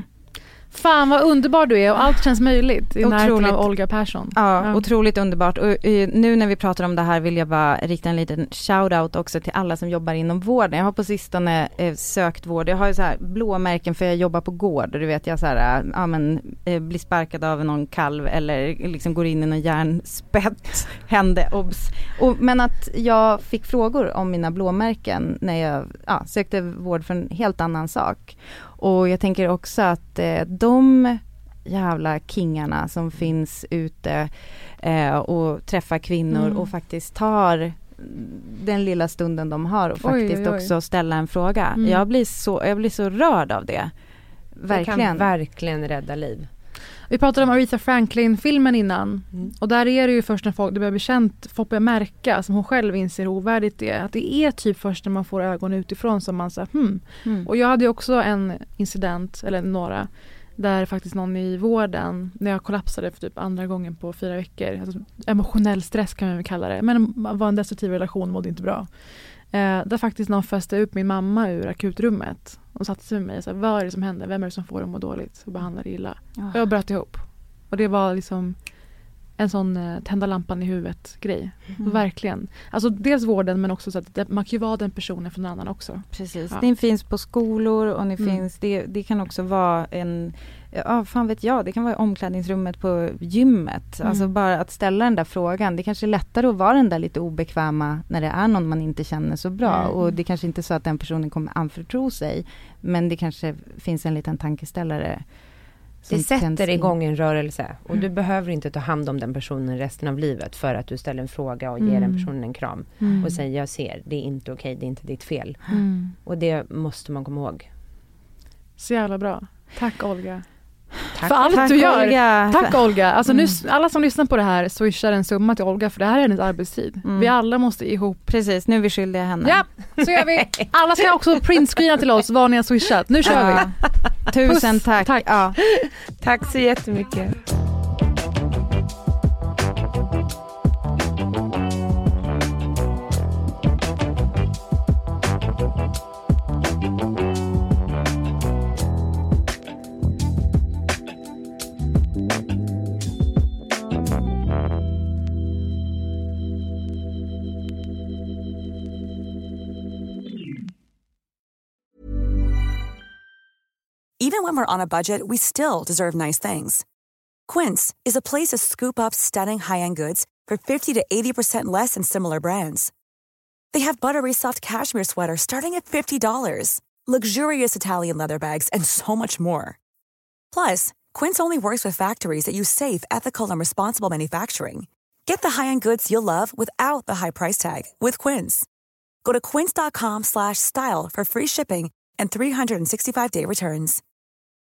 [SPEAKER 3] Fan vad underbar du är, och allt känns möjligt i närheten av Olga Persson.
[SPEAKER 4] Ja, otroligt underbart. Och nu när vi pratar om det här vill jag bara rikta en liten shout-out också till alla som jobbar inom vården. Jag har på sistone sökt vård. Jag har ju så här blåmärken för jag jobbar på gård, och du vet jag så här, blir sparkad av någon kalv eller liksom går in i någon järnspett hände, obs. Men att jag fick frågor om mina blåmärken när jag sökte vård för en helt annan sak. Och jag tänker också att de jävla kingarna som finns ute och träffar kvinnor och faktiskt tar den lilla stunden de har och faktiskt också ställa en fråga. Jag blir så rörd av det. Verkligen.
[SPEAKER 9] Det kan verkligen rädda liv.
[SPEAKER 3] Vi pratade om Aretha Franklin-filmen innan. Och där är det ju först när folk börjar bli känt, folk börjar märka, som hon själv inser hur ovärdigt det är. Att det är typ först när man får ögon utifrån som man säger Och jag hade ju också en incident, eller några, Där faktiskt någon i vården, när jag kollapsade för typ andra gången på 4 veckor, alltså emotionell stress kan man väl kalla det, men var en destruktiv relation, mådde inte bra. Där faktiskt någon föste upp min mamma ur akutrummet och satte sig med mig och sa, vad är det som händer? Vem är det som får dem att må dåligt och behandlar illa? Och jag bröt ihop. Och det var liksom en sån tända lampan i huvudet grej. Verkligen. Alltså dels vården, men också så att man kan ju vara den personen för någon annan också.
[SPEAKER 4] Precis. Ja. Ni finns på skolor och ni finns, det kan också vara fan vet jag, det kan vara omklädningsrummet på gymmet. Alltså bara att ställa den där frågan. Det kanske är lättare att vara den där lite obekväma när det är någon man inte känner så bra. Och det kanske inte är så att den personen kommer anförtro sig. Men det kanske finns en liten tankeställare.
[SPEAKER 9] Det sätter igång en rörelse. Och du behöver inte ta hand om den personen resten av livet för att du ställer en fråga och ger den personen en kram. Och säger, jag ser, det är inte okej, det är inte ditt fel. Och det måste man komma ihåg.
[SPEAKER 3] Så jävla bra. Tack Olga.
[SPEAKER 9] Tack.
[SPEAKER 3] För allt
[SPEAKER 4] Tack,
[SPEAKER 3] du gör.
[SPEAKER 4] Olga.
[SPEAKER 3] Tack Olga. Alltså nu, alla som lyssnar på det här swishar en summa till Olga, för det här är hennes arbetstid. Vi alla måste ihop.
[SPEAKER 4] Precis, nu är vi skyldiga henne.
[SPEAKER 3] Ja, så gör vi. Alla ska också printscreena till oss vad ni har swishat. Nu kör vi.
[SPEAKER 4] Tusen tack.
[SPEAKER 9] Ja. Tack så jättemycket.
[SPEAKER 2] Even when we're on a budget, we still deserve nice things. Quince is a place to scoop up stunning high-end goods for 50 to 80% less than similar brands. They have buttery soft cashmere sweaters starting at $50, luxurious Italian leather bags, and so much more. Plus, Quince only works with factories that use safe, ethical, and responsible manufacturing. Get the high-end goods you'll love without the high price tag with Quince. Go to quince.com/style for free shipping and 365-day returns.